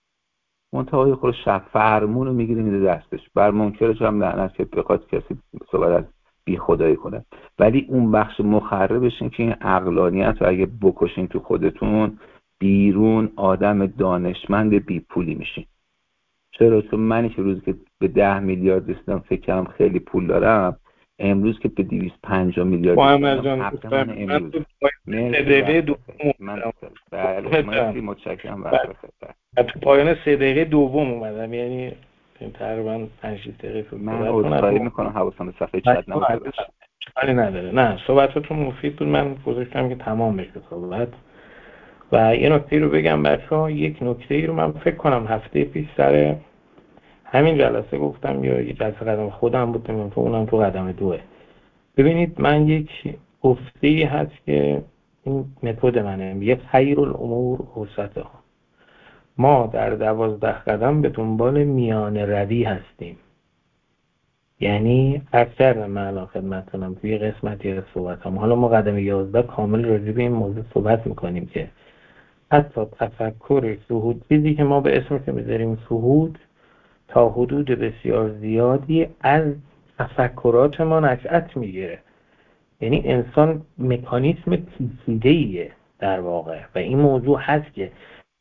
منتهای خود شب فرمون رو میگیره میده دستش، بر منکرش هم لعنت که بخواد کسی صحبت از بی خدایی کنه. ولی اون بخش مخربش این که این عقلانیت رو اگه بکشین تو خودتون، بیرون آدم دانشمند بی پولی میشین. چرا؟ چون منی که روزی که به ده میلیارد رسیدم فکر کردم خیلی پول دارم، امروز که به دویست و پنجاه میلیارد رسیدم حق من امروز. سه دقیقه دوم من بله مرسی متشکرم. وقت من تو پایان سه دقیقه دوم اومدم، یعنی تقریبا پنج شش دقیقه تو من عذرخواهی میکنم حواسم به صفحه چت نبود. اشکالی نداره. نه صحبتاتون مفید بود، من گذاشتم که تمام بشه صحبت. و یه نکته رو بگم بچه‌ها، یک نکته رو من فکر کنم هفته پیش سر همین جلسه گفتم یا یه جلسه قدم خودم بود، من تو اونم تو قدم دوه. ببینید من یک گفته‌ای هست که این متد منه، یه خیر الامور اوسطها. ما در دوازده قدم به دنبال میان روی هستیم. یعنی اکثر من الان خدمتتونم توی قسمتی از صحبتم، حالا ما قدم یازده کامل راجع به این موضوع صحبت میکنیم که حتی تفکر شهود، چیزی که ما به اسمش میذاریم شهود، تا حدود بسیار زیادی از تفکرات ما نشأت میگیره. یعنی انسان مکانیسم پیچیده‌ایه در واقع، و این موضوع هست که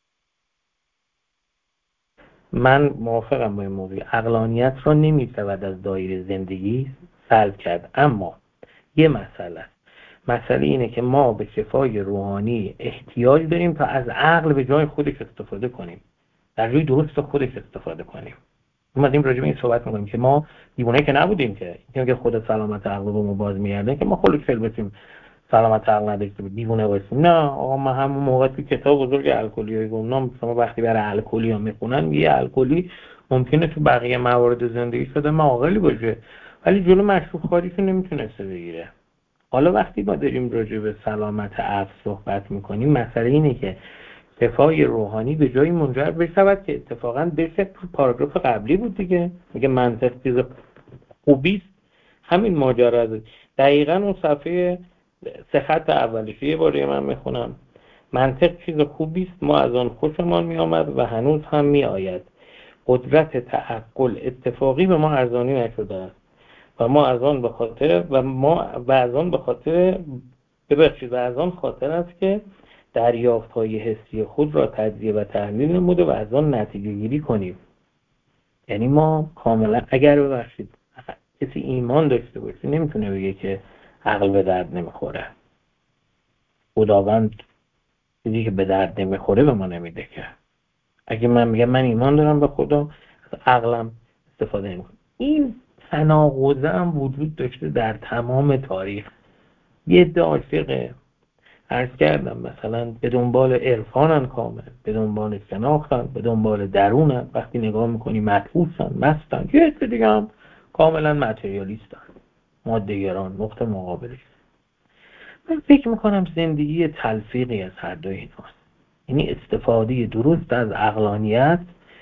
من موافقم با این موضوع. عقلانیت را نمی‌شود از دایره زندگی سلب کرد، اما یه مسئله مسئله اینه که ما به شفای روحانی احتیاج داریم تا از عقل به جای خودش استفاده کنیم، در جای درست خودش استفاده کنیم. ما از این راجع به این صحبت می‌کنیم که ما دیوانه که نبودیم، که اینکه خود سلامت عقل رو ما باز می‌گردن که ما خلوت فعل بشیم سلامت عقل نداشته دیوانه باشیم. نه آقا، ما همون موقع تو کتاب بزرگ الکلی گمنام شما وقتی برای الکلی ها میخونن میگه الکلی ممکنه تو بقیه موارد زندگی شده ما عاقلی باشه ولی جلو مشروب خواریشو نمیتونسته بگیره. حالا وقتی ما داریم راجع به سلامت عقل صحبت میکنیم، مسئله اینه که شفای روحانی به جایی منجر بشود که اتفاقا بشه تو پاراگراف قبلی بود دیگه، میگه منطق چیز خوبیست. همین ماجرا دقیقاً اون صفحه سه خط اولش یه باری من میخونم: منطق چیز خوبیست، ما از آن خوشمان میآمد و هنوز هم میآید. قدرت تعقل اتفاقی به ما ارزانی نشده است و ما از آن به خاطر و ما و از آن به خاطر ببخشید و از آن خاطر است که دریافت‌های حسی خود را تجزیه و تحلیل نموده و از آن نتیجه گیری کنیم. یعنی ما کاملا اگر ببخشید کسی ایمان داشته باشه نمیتونه بگه که عقل به درد نمیخوره. خداوند چیزی که به درد نمیخوره به ما نمیده که. اگه من میگم من ایمان دارم به خدا، از عقلم استفاده نمیکنم. این تناقض هم وجود داشته در تمام تاریخ. یه عده عاشقه، عرض کردم مثلا به دنبال عرفانن، کامل به دنبال شناختن، به دنبال درونن، وقتی نگاه میکنی مدهوسن، مستن. یه عده دیگه هم کاملا متریالیستن، ماده‌گران، نقطه مقابلش. من فکر میکنم زندگی تلفیقی از هر دوی ایناست، یعنی استفاده درست از عقلانیت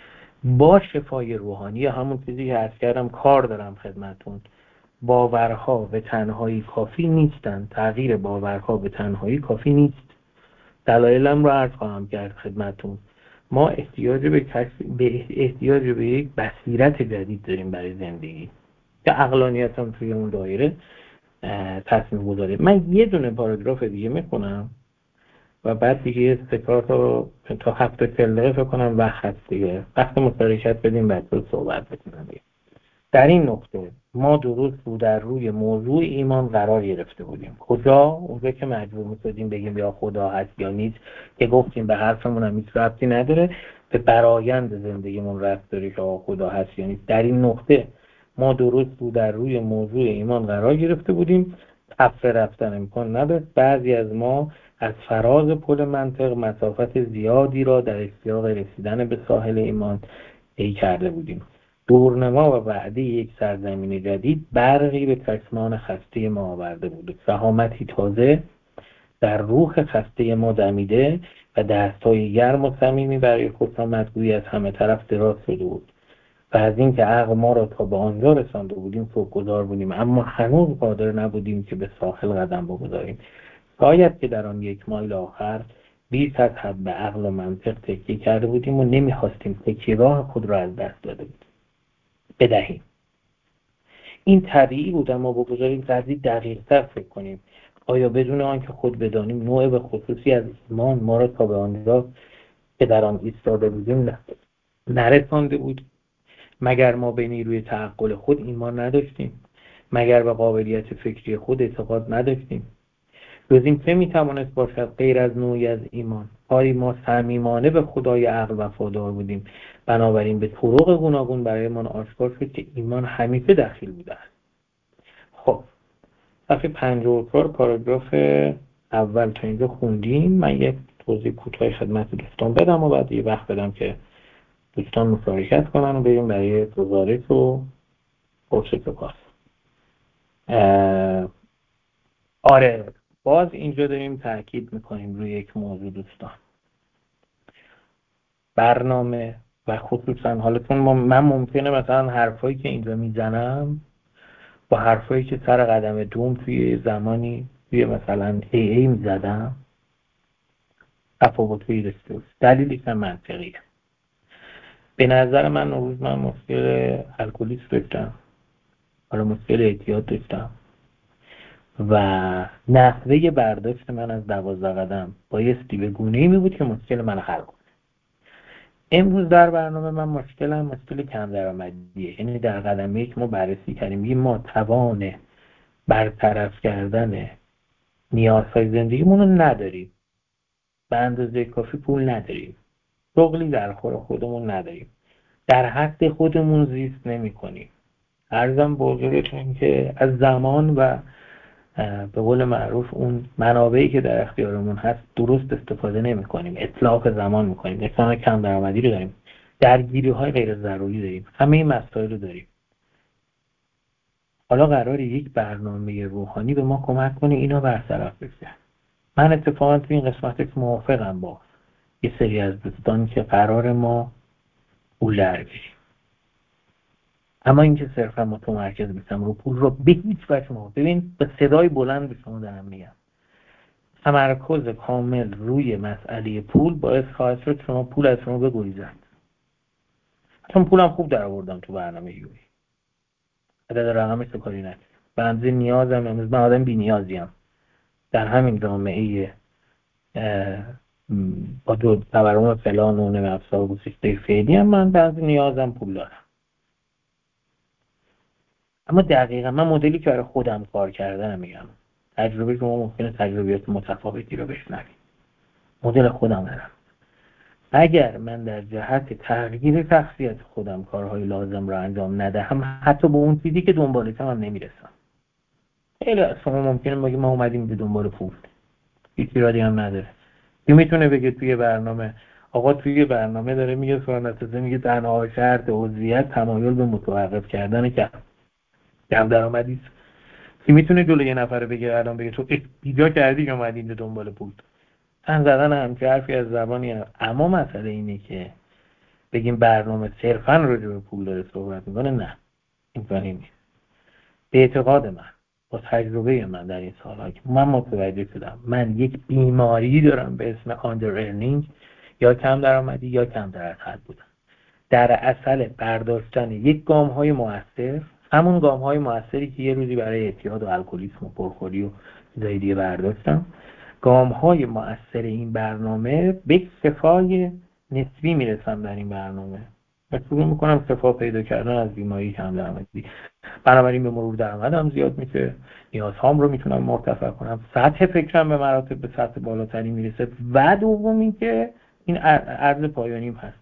با شفای روحانی. همون چیزی که عرض کردم کار دارم خدمتون. باورها به تنهایی کافی نیستن، تغییر باورها به تنهایی کافی نیست. دلایلم رو عرض خواهم کرد خدمتون. ما احتیاج به کسب به احتیاج به یک بصیرت جدید داریم برای زندگی که عقلانیت هم توی اون دایره تصمیم گذاره. من یه دونه پاراگراف دیگه میخونم و بعد دیگه سکار تا تا هفته چل دقیقه فکر کنم وقت هست دیگه، وقت مشارکت بدیم بعد رو صحبت بکنم دیگه. در این نقطه ما درست رو در روی موضوع ایمان قرار گرفته بودیم. کجا؟ اونجا که مجبور می‌شدیم بگیم یا خدا هست یا نیست، که گفتیم به حرفمون هم هیچ ربطی نداره، به برآیند زندگیمون ربط داره که خدا هست یا نیست. در این نقطه ما درست رو در روی موضوع ایمان قرار گرفته بودیم. تفره رفتن امکان نداشت. بعضی از ما از فراز پل منطق مسافت زیادی را در اشتیاق رسیدن به ساحل ایمان طی کرده بودیم. دورنما و وعده یک سرزمین جدید برقی به چشمان خسته ما آورده بود. شهامتی تازه در روح خسته ما دمیده و دستهای گرم و صمیمی برای خوشامدگویی از همه طرف دراز شده بود و از اینکه عقل ما را تا به آنجا رسانده بودیم سوگوار بودیم، اما هنوز قادر نبودیم که به ساحل قدم بگذاریم. شاید که در آن یک مایل آخر بیش از حد به عقل و منطق تکیه کرده بودیم و نمیخواستیم تکیه‌گاه خود را از دست داده بودیم بدهیم. این طبیعی بود، اما بگذاریم قضیه دقیق‌تر فکر کنیم. آیا بدون آنکه خود بدانیم نوع به خصوصی از ایمان ما را تا به آنجا که در آن ایستاده بودیم نرسانده بود؟ مگر ما به نیروی تعقل خود ایمان نداشتیم؟ مگر به قابلیت فکری خود اعتقاد نداشتیم؟ جز این چه میتوانست باشد غیر از نوعی از ایمان؟ آری ما صمیمانه به خدای عقل وفادار بودیم، بنابراین به طرق گوناگون برای من آشکار شد که ایمان همیشه دخیل بوده است. خب صفحه پنجاه و چهار پاراگراف اول تا اینجا خوندیم. من یک توضیح کوتاه خدمت دوستان بدم و بعد یه وقت بدم که دوستان مشارکت کنن و بریم برای گزارش و پرسش و پاس. آره باز اینجا داریم تاکید میکنیم روی یک موضوع دوستان. برنامه و خصوصا حالا چون من ممکنه مثلا حرفایی که اینجا میزنم با حرفایی که سر قدم دوم توی زمانی توی مثلا ای ای میزدم تفاوتی داشته باشه. دلیلیش هم منطقیه. به نظر من اون روز من مشکل الکلیسم داشتم، حالا مشکل اعتیاد داشتم و نحوه برداشت من از دوازده قدم بایستی به گونه‌ای می بود که مشکل من حل کنه. امروز در برنامه من مشکلم مشکل کم درآمدیه. یعنی در قدم یک ما بررسی کردیم ما توان برطرف کردن نیازهای زندگیمون رو نداریم، به اندازه کافی پول نداریم، شغلی در خور خودمون نداریم، در حد خودمون زیست نمی کنیم. عرضم بزرگتون که از زمان و به قول معروف اون منابعی که در اختیارمون هست درست استفاده نمی کنیم، اطلاق زمان می کنیم، نشان کم درآمدی رو داریم، درگیری های غیر ضروری داریم، همه این مسائل رو داریم. حالا قراره یک برنامه روحانی به ما کمک کنه اینا برطرف بشه. من اتفاقا تو این قسمتش موافقم با یه سری از دوستان که قرار ما پول در بیاریم، اما اینکه صرفا متمرکز بشم رو پول رو به هیچ وجه ما ببین به صدای بلند به شما دارم میگم، تمرکز کامل روی مسئله پول باعث خواهد شد شما پول از شما بگریزد. چون پولم خوب در آوردم تو برنامه یوی، عدد رقمش رو کاری نکنم، به اندازه نیازم، امروز من آدم بی نیازیم در همین جامعه با دو تورم فلان و نمی افزار گسیخته فعلی هم من به اندازه نیازم پول دارم. اما دقیقا من مدلی که برای خودم کار کردنم میگم، تجربه شما ممکنه تجربیات متفاوتی رو بشنوید، مدل خودم دارم. اگر من در جهت تغییر شخصیت خودم کارهای لازم رو انجام ندهم، حتی به اون چیزی که دنبالشم هم نمیرسم. خیلی از شما ممکنه بگید ما اومدیم به دنبال پول، هیچ ایرادی هم نداره. کی میتونه بگه توی برنامه آقا توی برنامه داره میگه سوانتزه میگه تنها شرط عضویت تمایل به متوقف کردن کم کم درآمدی است. کی میتونه جلوی یه نفر بگه الان بگه تو ایجا کردی که اومدی به دنبال پول؟ تن زدن هم که حرفی از زبانی هم. اما مسئله اینه که بگیم برنامه صرفاً راجع به پول داره صحبت میکنه، نه اینطوری نیست. به اعتقاد من با تجربه من در این سالها که من متوجه شدم من یک بیماری دارم به اسم آندر ارنینگ، یا کم درآمدی یا کم در حد بودن. در اصل برداشتن یک گام های مؤثر، همون گام های مؤثری که یه روزی برای اعتیاد و الکلیسم و پرخوری و چیزای دیگه برداشتم، گام های مؤثر این برنامه به شفای نسبی میرسم در این برنامه و شروع میکنم شفا پیدا کردن از بیماری کم درآمدی. بنابراین به مرور درآمدم زیاد میشه، نیازهام رو میتونم مرتفع کنم، سطح فکرم به مراتب به سطح بالاتری میرسه و دومی که این عرض پایانیم هست.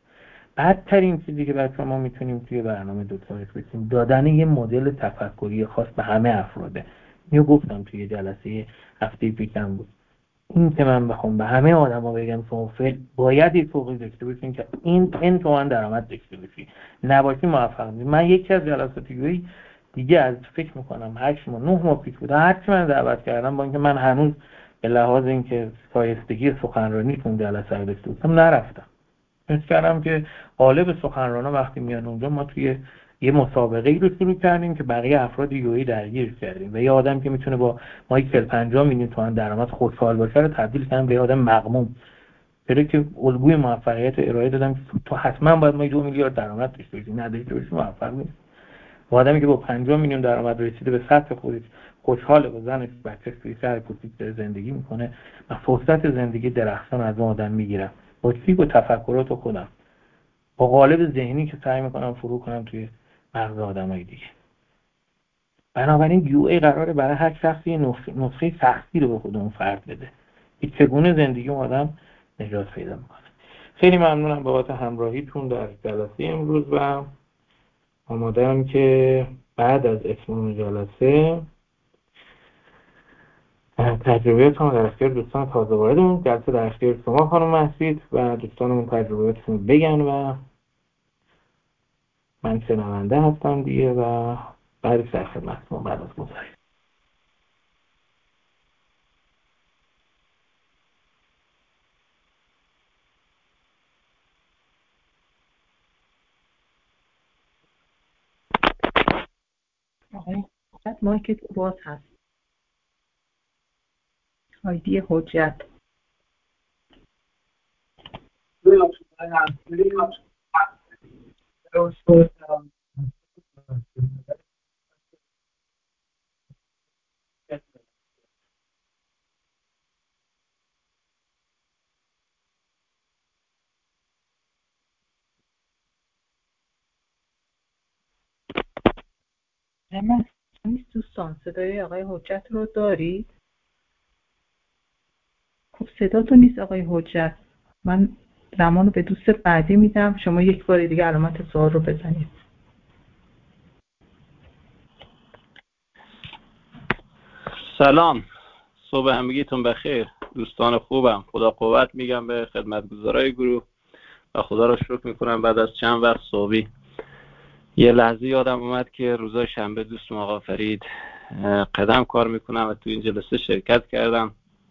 بدترین چیزی که بچه ما میتونیم توی برنامه دوتارش بسیم دادن یه مدل تفکری خاص به همه افراده. اینو گفتم توی جلسه هفته پیشم بود، این که من بخوام به همه آدم ها بگم شما فعل باید یک فوقی داشته باشین که این این تومن درآمد داشته باشی، نباشی موفق نیست. من یکی از جلسات یوی دیگه از فکر میکنم هشت ماه نه ماه پیش بود، هرچی من دعوت کردم با اینکه من هنوز به لحاظ اینکه شایستگی سخنرانی تون جلسه رو داشته بودم نرفتم. فکر کردم که غالب سخنرانا وقتی میان اونجا ما توی یه مسابقه ای رو شروع کردیم که بقیه افراد یوی درگیر کردیم و یه آدم که میتونه با مایی چهل پنجاه میلیون تومان درآمد خوشحال باشه رو تبدیل کردم به آدم مغموم، چرا که الگوی موفقیت رو ارائه دادم که تو حتما باید ما دو میلیارد درآمد داشته باشی، نداشته باشی موفق نیست. آدمی که با پنجاه میلیون درآمد رسیده به سطح خودش خوشحاله، با زنش بچه‌ش توی شهر کوچیک زندگی میکنه و فرصت زندگی درخشان از اون آدم میگیرم با چی؟ با تفکرات خودم، با قالب ذهنی که سعی میکنم فرو کنم توی مغز آدمای دیگه. بنابراین یو ای قراره برای هر شخصی نسخه شخصی رو به خود اون فرد بده که چگونه زندگی اون آدم نجات پیدا میکنه. خیلی ممنونم بابت همراهیتون در جلسه امروز و آماده‌ام که بعد از اتمام جلسه تجربیاتون در اختیار دوستان تازه واردمون، جلسه در اختیار شما خانم محسید و دوستانمون تجربیاتشون بگن و من شنونده هستم دیگه و بعد در خدمتتون بعد از گذاری. آقای حجت مایکت باز هست. آیدی حجت من نیست دوستان، صدای آقای حجت رو دارید؟ خب صدا تو نیست آقای حجت. من زمان رو به دوست بعدی میدم، شما یک بار دیگه علامت سوال رو بزنید. سلام، صبح همگیتون بخیر دوستان خوبم. خدا قوت میگم به خدمتگزارای گروه و خدا را شکر میکنم بعد از چند وقت صحبی یه لحظه یادم اومد که روزای شنبه دوستم آقا فرید قدم کار میکنم و تو این جلسه شرکت کردم.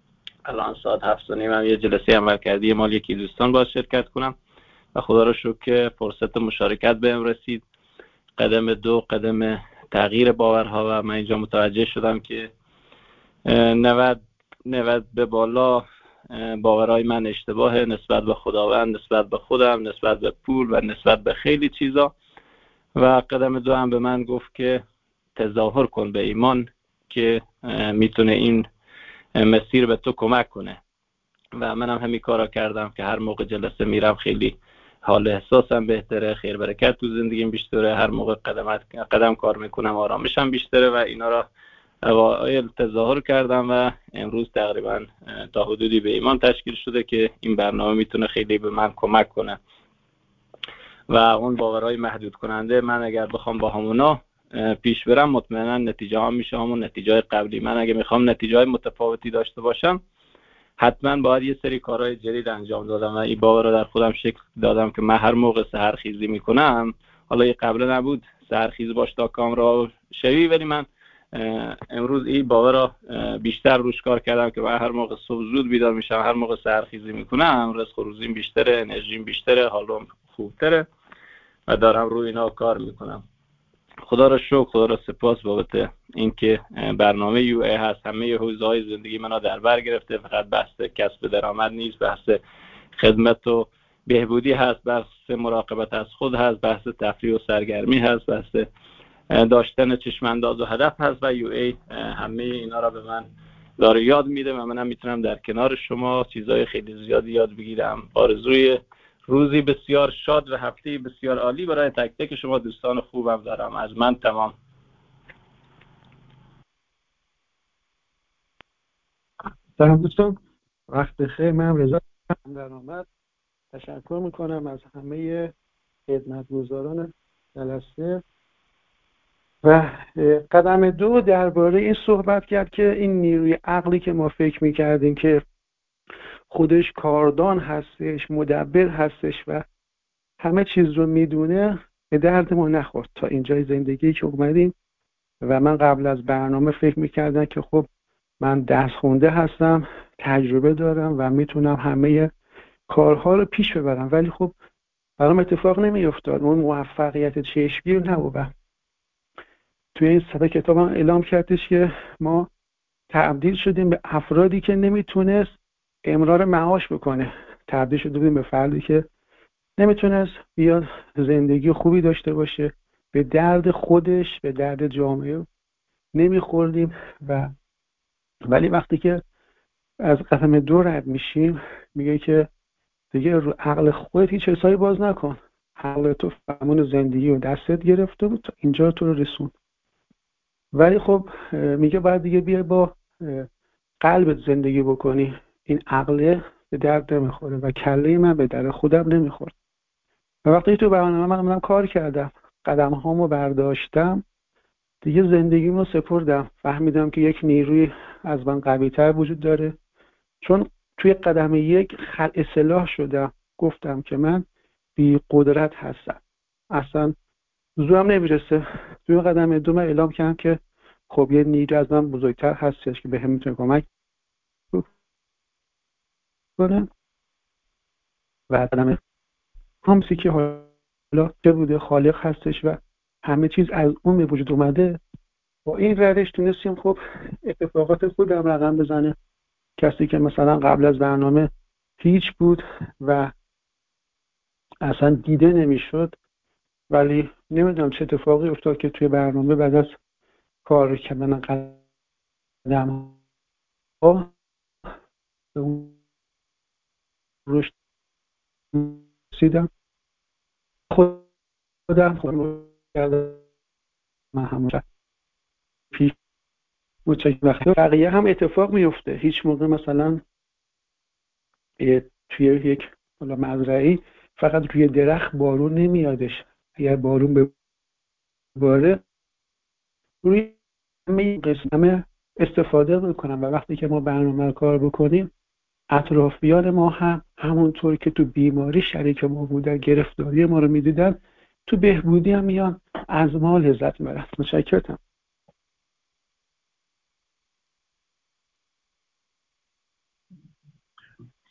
الان ساعت هفت و نیم هم یه جلسه عملکردی مال یکی دوستان باز شرکت کنم و خدا رو شکر که فرصت مشارکت بهم رسید. قدم دو قدم تغییر باورها و من اینجا متوجه شدم که نود نود به بالا باورهای من اشتباهه نسبت به خداوند، نسبت به خودم، نسبت به پول و نسبت به خیلی چیزا. و قدم دو هم به من گفت که تظاهر کن به ایمان که میتونه این مسیر به تو کمک کنه و منم همین کارا کردم که هر موقع جلسه میرم خیلی حال احساسم بهتره، خیر برکت تو زندگیم بیشتره، هر موقع قدم قدم کار میکنم آرامشم بیشتره و اینا را اوایل تظاهر کردم و امروز تقریبا تا حدودی به ایمان تشکیل شده که این برنامه میتونه خیلی به من کمک کنه و اون باورهای محدود کننده من اگر بخوام با همونا پیش برم مطمئنا نتیجه ها میشه همون نتیجه قبلی. من اگه میخوام نتیجه متفاوتی داشته باشم حتما باید یه سری کارهای جدید انجام دادم و این باور رو در خودم شکل دادم که من هر موقع سحرخیزی میکنم، حالا یه قبلا نبود سحرخیز باش تا کامرا شوی، ولی من امروز این باور رو بیشتر روش کار کردم که من هر موقع صبح زود بیدار میشم، هر موقع سحرخیزی میکنم، رزق و روزیم بیشتره، انرژیم بیشتره، حالم خوبتره و دارم روی اینا کار میکنم. خدا را شکر، خدا را سپاس بابت اینکه برنامه یو ای هست، همه حوزه‌های زندگی منو در بر گرفته، فقط بحث کسب درآمد نیست، بحث خدمت و بهبودی هست، بحث مراقبت از خود هست، بحث تفریح و سرگرمی هست، بحث داشتن چشمانداز و هدف هست و یو ای همه اینا را به من داره یاد میده و منم میتونم در کنار شما چیزای خیلی زیادی یاد بگیرم. آرزوی روزی بسیار شاد و هفته بسیار عالی برای تک تک شما دوستان خوبم دارم. از من تمام. سلام دوستان، وقت بخیر. من رضا درآمد تشکر میکنم از همه خدمتگزاران جلسه و قدم دو درباره این صحبت کرد که این نیروی عقلی که ما فکر میکردیم که خودش کاردان هستش، مدبر هستش و همه چیز رو میدونه، به درد ما نخورد تا اینجای زندگی که اومدیم. و من قبل از برنامه فکر میکردم که خب من درس خونده هستم، تجربه دارم و میتونم همه کارها رو پیش ببرم، ولی خب برام اتفاق نمیافتاد. اون موفقیت چشمگیر نبود. توی این صفحه کتابم اعلام کردش که ما تبدیل شدیم به افرادی که نمیتونست امرار معاش بکنه، تبدیل شدیم به فردی که نمیتونست بیاد زندگی خوبی داشته باشه، به درد خودش به درد جامعه نمیخوردیم. و ولی وقتی که از قدم دو رد میشیم میگه که دیگه رو عقل خودت هیچ حسابی باز نکن، عقل تو فرمان زندگی رو دستت گرفته بود تا اینجا تو رو رسون، ولی خب میگه باید دیگه بیای با قلبت زندگی بکنی. این عقل به درد نمیخوره و کله من به درد خودم نمیخورد. و وقتی تو برنامه من منم کار کردم، قدم هامو برداشتم، دیگه زندگیمو سپردم، فهمیدم که یک نیروی از من قوی تر وجود داره. چون توی قدم یک خلع اصلاح شدم، گفتم که من بی قدرت هستم، اصلا زورم نمیرسه. توی قدم دو من اعلام کردم که خب یه نیرو از من بزرگتر هستش که به هم میتونه کمک کنه. و قدم همسی که حالا چه بوده خالق هستش و همه چیز از اون به وجود اومده. با این روش تونستیم خب اتفاقات خوبی هم رقم بزنه. کسی که مثلا قبل از برنامه هیچ بود و اصلا دیده نمیشد، ولی نمیدونم چه اتفاقی افتاد که توی برنامه بعد از کار کردن قدم ها رشد رسیدم. خودم خودم کردم من همون پیش متشکرم. بقیه هم اتفاق میفته. هیچ موقع مثلا توی یک حالا مزرعه‌ای فقط روی درخت بارون نمیادش. اگر بارون بباره روی همه قسمه استفاده میکنم و وقتی که ما برنامه رو کار بکنیم اطرافیان ما هم همونطور که تو بیماری شریک ما بودن، گرفتاری ما رو میدیدن، تو بهبودی هم میان از ما لذت میبرن. متشکرم.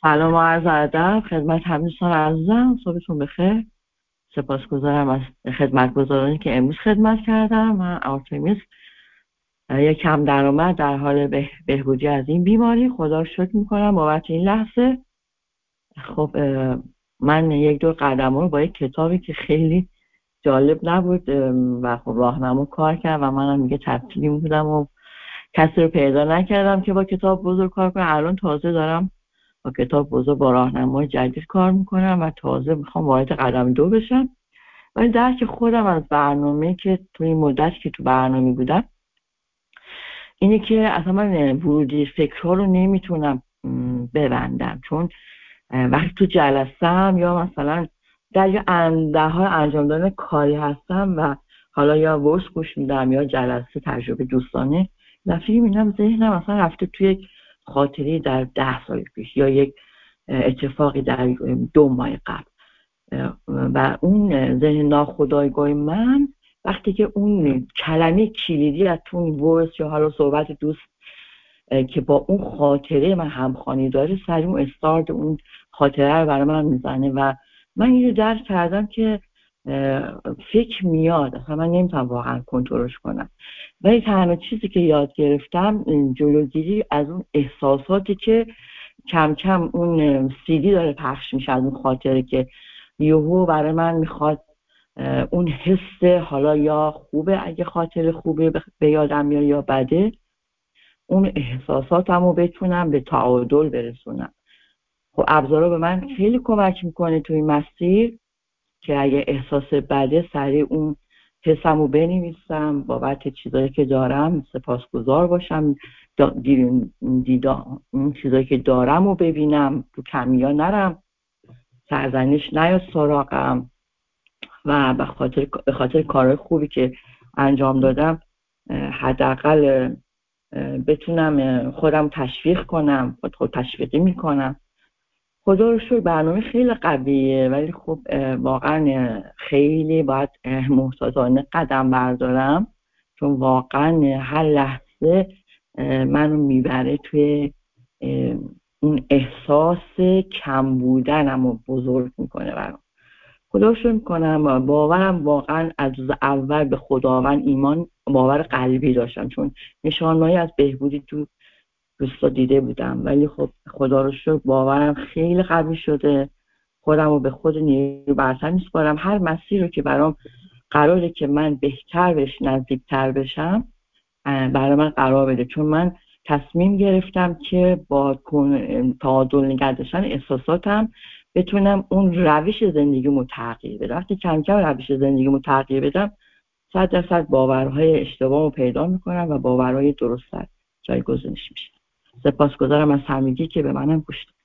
سلام و عرض ادب خدمت همه دوستان عزیزم. صبحتون بخیر. سپاسگزارم از خدمتگزارانی که امروز خدمت کردم. من آرتمیس یک کم درآمد در حال به- بهبودی از این بیماری خدا رو شکر میکنم بابت این لحظه. خب اه، من یک دور قدم رو با یک کتابی که خیلی جالب نبود اه، و خب راهنما کار کرد و منم میگه تبدیلی بودم و کسی رو پیدا نکردم که با کتاب بزرگ کار کنم. الان تازه دارم با کتاب بزرگ با راهنمای جدید کار میکنم و تازه میخوام وارد قدم دو بشم. ولی درک خودم از برنامه که تو این مدت که تو برنامه بودم اینه که اصلا من ورودی فکرها رو نمیتونم ببندم، چون وقتی تو جلسم یا مثلا در یه در حال انجام دادن کاری هستم و حالا یا ورس گوش میدم یا جلسه تجربه دوستانه، دفعه میبینم ذهنم مثلا رفته توی یک خاطری در ده سال پیش یا یک اتفاقی در دو ماه قبل و اون ذهن ناخودآگاه من وقتی که اون کلمه کلیدی از تو اون ورس یا حالا صحبت دوست که با اون خاطره من همخوانی داره سریع اون استارت اون خاطره رو برای من میزنه و من اینو درک کردم که فکر میاد اصلا من نمیتونم واقعا کنترلش کنم. ولی تنها چیزی که یاد گرفتم جلوگیری از اون احساساتی که کم کم اون سیدی داره پخش میشه از اون خاطره که یهو برای من میخواد اون حس حالا یا خوبه اگه خاطره خوبه به یادم میاد یا بده اون احساساتمو بتونم به تعادل برسونم. خب ابزارا به من خیلی کمک میکنه تو این مسیر که اگه احساس بده سریع اون حسمو بنویسم بابت چیزایی که دارم سپاسگزار باشم دیدم اون چیزایی که دارم رو ببینم تو کمیا نرم سرزنش نیاد سراغم و به خاطر به خاطر کارهای خوبی که انجام دادم حداقل بتونم خودم تشویق کنم خود خود تشویقی میکنم. خدا رو شکر برنامه خیلی قویه ولی خب واقعا خیلی باید محتاطانه قدم بردارم چون واقعا هر لحظه منو میبره توی اون احساس کم بودنم رو بزرگ میکنه برام. خدا رو شکر میکنم باورم واقعا از روز اول به خداوند ایمان باور قلبی داشتم چون نشانهایی از بهبودی تو دوستا دیده بودم ولی خب خدا رو شکر باورم خیلی قوی شده. خودم رو به خود نیروی برتر میسپارم. هر مسیر رو که برام قراره که من بهتر بش نزدیکتر بشم برای من قرار بده چون من تصمیم گرفتم که با تعادل نگه داشتن احساساتم بتونم اون روش زندگیمو تغییر بدم. وقتی کم کم روش زندگیمو تغییر بدم صد درصد باورهای اشتباهمو پیدا میکنم و باورهای درست‌تر جایگزینش میشه. سپاسگزارم از همگی که به منم گوش دادید.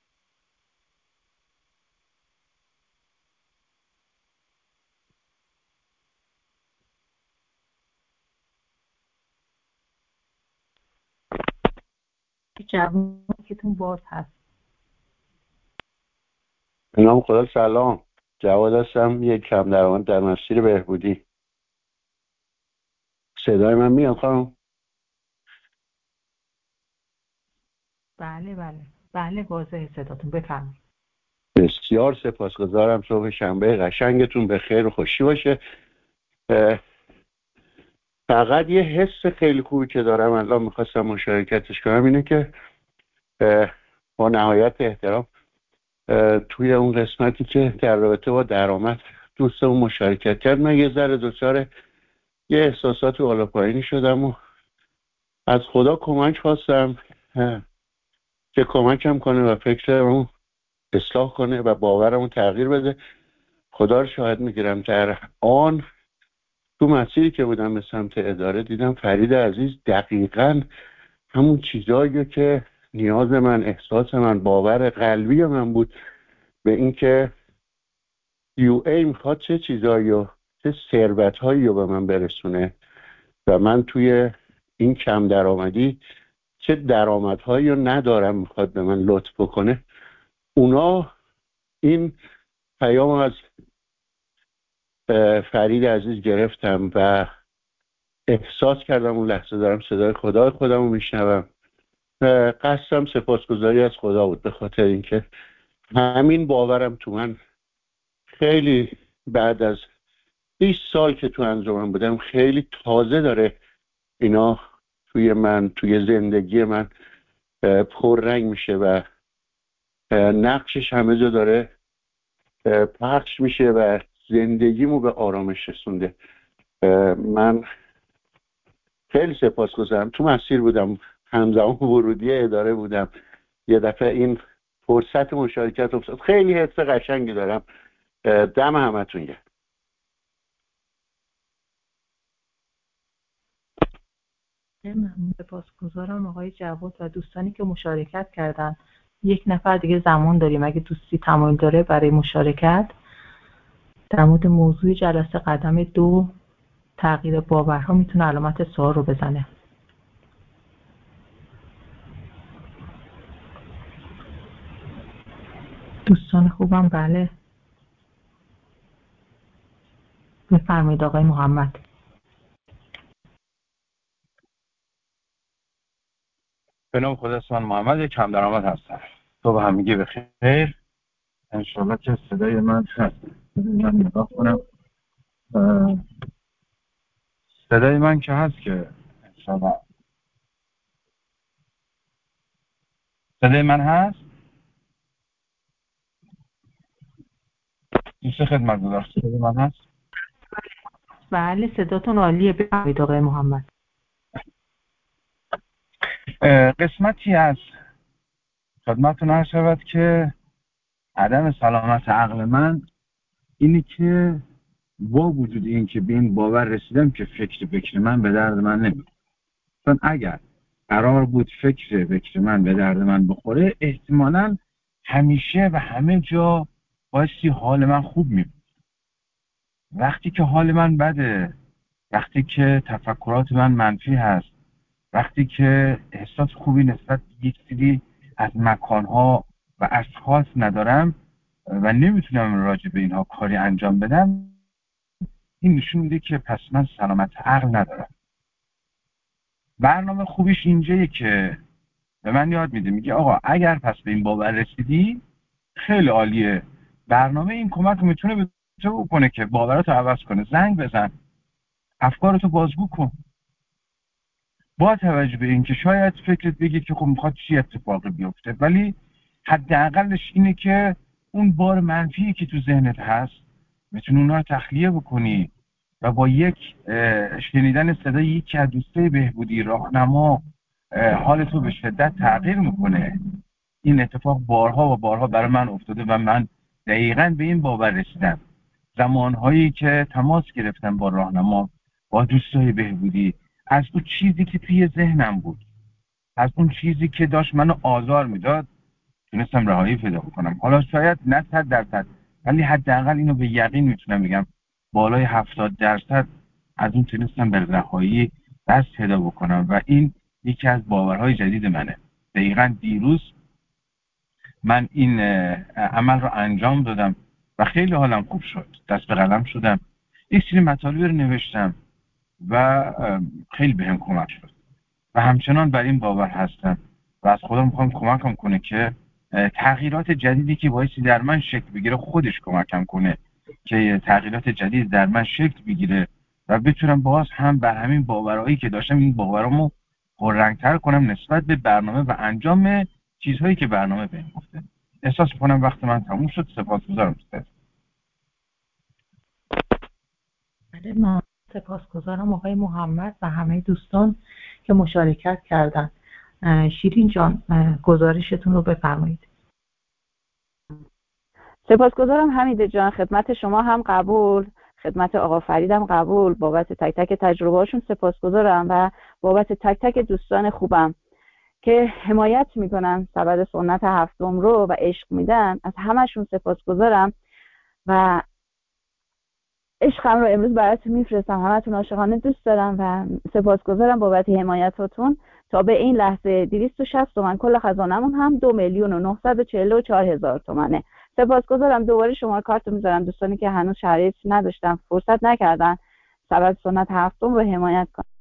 جوانی که تون باز هست. به نام خدا سلام. جواد هستم یک کم درآمد در مسیر بهبودی. صدای من میاد خانم؟ بله بله بله واضحه صداتون بفرمایید. بسیار سپاسگزارم. صبح شنبه قشنگتون به خیر و خوشی باشه. فقط یه حس خیلی خوبی که دارم الان میخواستم مشارکتش کنم اینه که با نهایت احترام توی اون قسمتی که در رابطه با درآمد دوستمون مشارکت کرد من یه ذره دچار یه احساسات بالا پایینی شدم و از خدا کمک خواستم که کمکم کنه و فکرمو اصلاح کنه و باورمو تغییر بده. خدا رو شاهد میگیرم در آن تو مسیری که بودم به سمت اداره دیدم فرید عزیز دقیقاً همون چیزایی که نیاز من، احساس من، باور قلبی من بود به اینکه یو ای میخواد چه چیزایی و چه ثروت‌هایی رو به من برسونه و من توی این کم درآمدی چه درآمدهایی رو ندارم میخواد به من لطف بکنه. اونا این پیام از فرید عزیز گرفتم و احساس کردم اون لحظه دارم صدای خدای خودم رو میشنوم. قصدم سپاسگزاری از خدا بود به خاطر اینکه همین باورم تو من خیلی بعد از بیست سال که تو انجمن بودم خیلی تازه داره اینا توی من، توی زندگی من پررنگ میشه و نقشش همه جا داره پخش میشه و زندگیمو به آرامش رسونده. من خیلی سپاسگزارم. تو مسیر بودم، همزمان ورودی اداره بودم، یه دفعه این فرصت مشارکت افتاد. خیلی حس قشنگی دارم. دم همتون گرم. ممنون، سپاسگزارم آقای جواد و دوستانی که مشارکت کردن. یک نفر دیگه زمان داریم اگه دوستی تمایل داره برای مشارکت در مورد موضوع جلسه قدم دو تغییر باورها میتونه علامت سوال رو بزنه. دوستان خوبم بله بفرمایید آقای محمد. به نام خدا اسمم محمد، یک کم درآمد هستم. صبح همگی بخیر. انشالله که صدای من هست. من نگاه کنم صدای من که هست که انشالله صدای من هست. دوست خدمتگزار صدای من هست. بله صداتون عالیه. بفرمایید آقای محمد. قسمتی از خدمتتون عرض شود که عدم سلامت عقل من اینی که با وجود این که به این باور رسیدم که فکر فکر من به درد من نمیخوره. چون اگر قرار بود فکر فکر من به درد من بخوره احتمالاً همیشه و همه جا بایستی حال من خوب میبود. وقتی که حال من بده، وقتی که تفکرات من منفی هست، وقتی که احساس خوبی نسبت به یک سری از مکانها و اشخاص ندارم و نمیتونم راجع به اینها کاری انجام بدم، این نشون میده که پس من سلامت عقل ندارم. برنامه خوبیش اینجایه که به من یاد میده، میگه آقا اگر پس به این باور رسیدی خیلی عالیه، برنامه این کمک میتونه به تو بکنه که باوراتو عوض کنه. زنگ بزن، افکارتو بازگو کن، با توجه به اینکه شاید فکرت بگه که خب میخواد چی اتفاقی بیفته، ولی حداقلش اینه که اون بار منفی که تو ذهنت هست میتونی اونها رو تخلیه بکنی و با یک شنیدن صدای یکی از دوستای بهبودی راهنما حالتو به شدت تغییر میکنه. این اتفاق بارها و بارها برای من افتاده و من دقیقاً به این باور رسیدم. زمانهایی که تماس گرفتم با راهنما، با دوستای بهبودی، از اون چیزی که توی ذهنم بود، از اون چیزی که داشت منو آزار میداد، تونستم رهایی پیدا کنم. حالا شاید نه صد درصد، ولی حداقل اینو به یقین میتونم بگم بالای هفتاد درصد از اون تونستم به رهایی دست پیدا بکنم و این یکی از باورهای جدید منه. دقیقاً دیروز من این عمل رو انجام دادم و خیلی حالم خوب شد. دست به قلم شدم، یک سری مطالبی رو نوشتم و خیلی بهم کمک شد و همچنان بر این باور هستم و از خدا میخوام کمکم کنه که تغییرات جدیدی که بایستی در من شکل بگیره خودش کمکم کنه که تغییرات جدید در من شکل بگیره و بتونم باز هم بر همین باورهایی که داشتم این باورامو پررنگ‌تر کنم نسبت به برنامه و انجام چیزهایی که برنامه بهم گفته. احساس کنم وقت من تموم شد. سپاسگزارم. بله من سپاسگزارم آقای محمد و همه دوستان که مشارکت کردن. شیرین جان گزارشتون رو بفرمایید. سپاسگزارم حمید جان، خدمت شما هم قبول، خدمت آقا فریدم قبول، بابت تک تک تجربه‌هاشون سپاسگزارم و بابت تک تک دوستان خوبم که حمایت میکنن سبد سنت هفتم رو و عشق میدن. از همشون سپاسگزارم و عشقم رو امروز براتون میفرستم. همتون عاشقانه دوست دارم و سپاسگزارم بابت حمایتاتون. تا به این لحظه دویست و شصت تومن کل خزانمون هم دو میلیون و نهصد و چهل و چهار هزار تومنه. سپاسگزارم. دوباره شماره کارت رو میذارم دوستانی که هنوز شرایط نداشتن، فرصت نکردن سبد سنت هفتم رو حمایت کنن.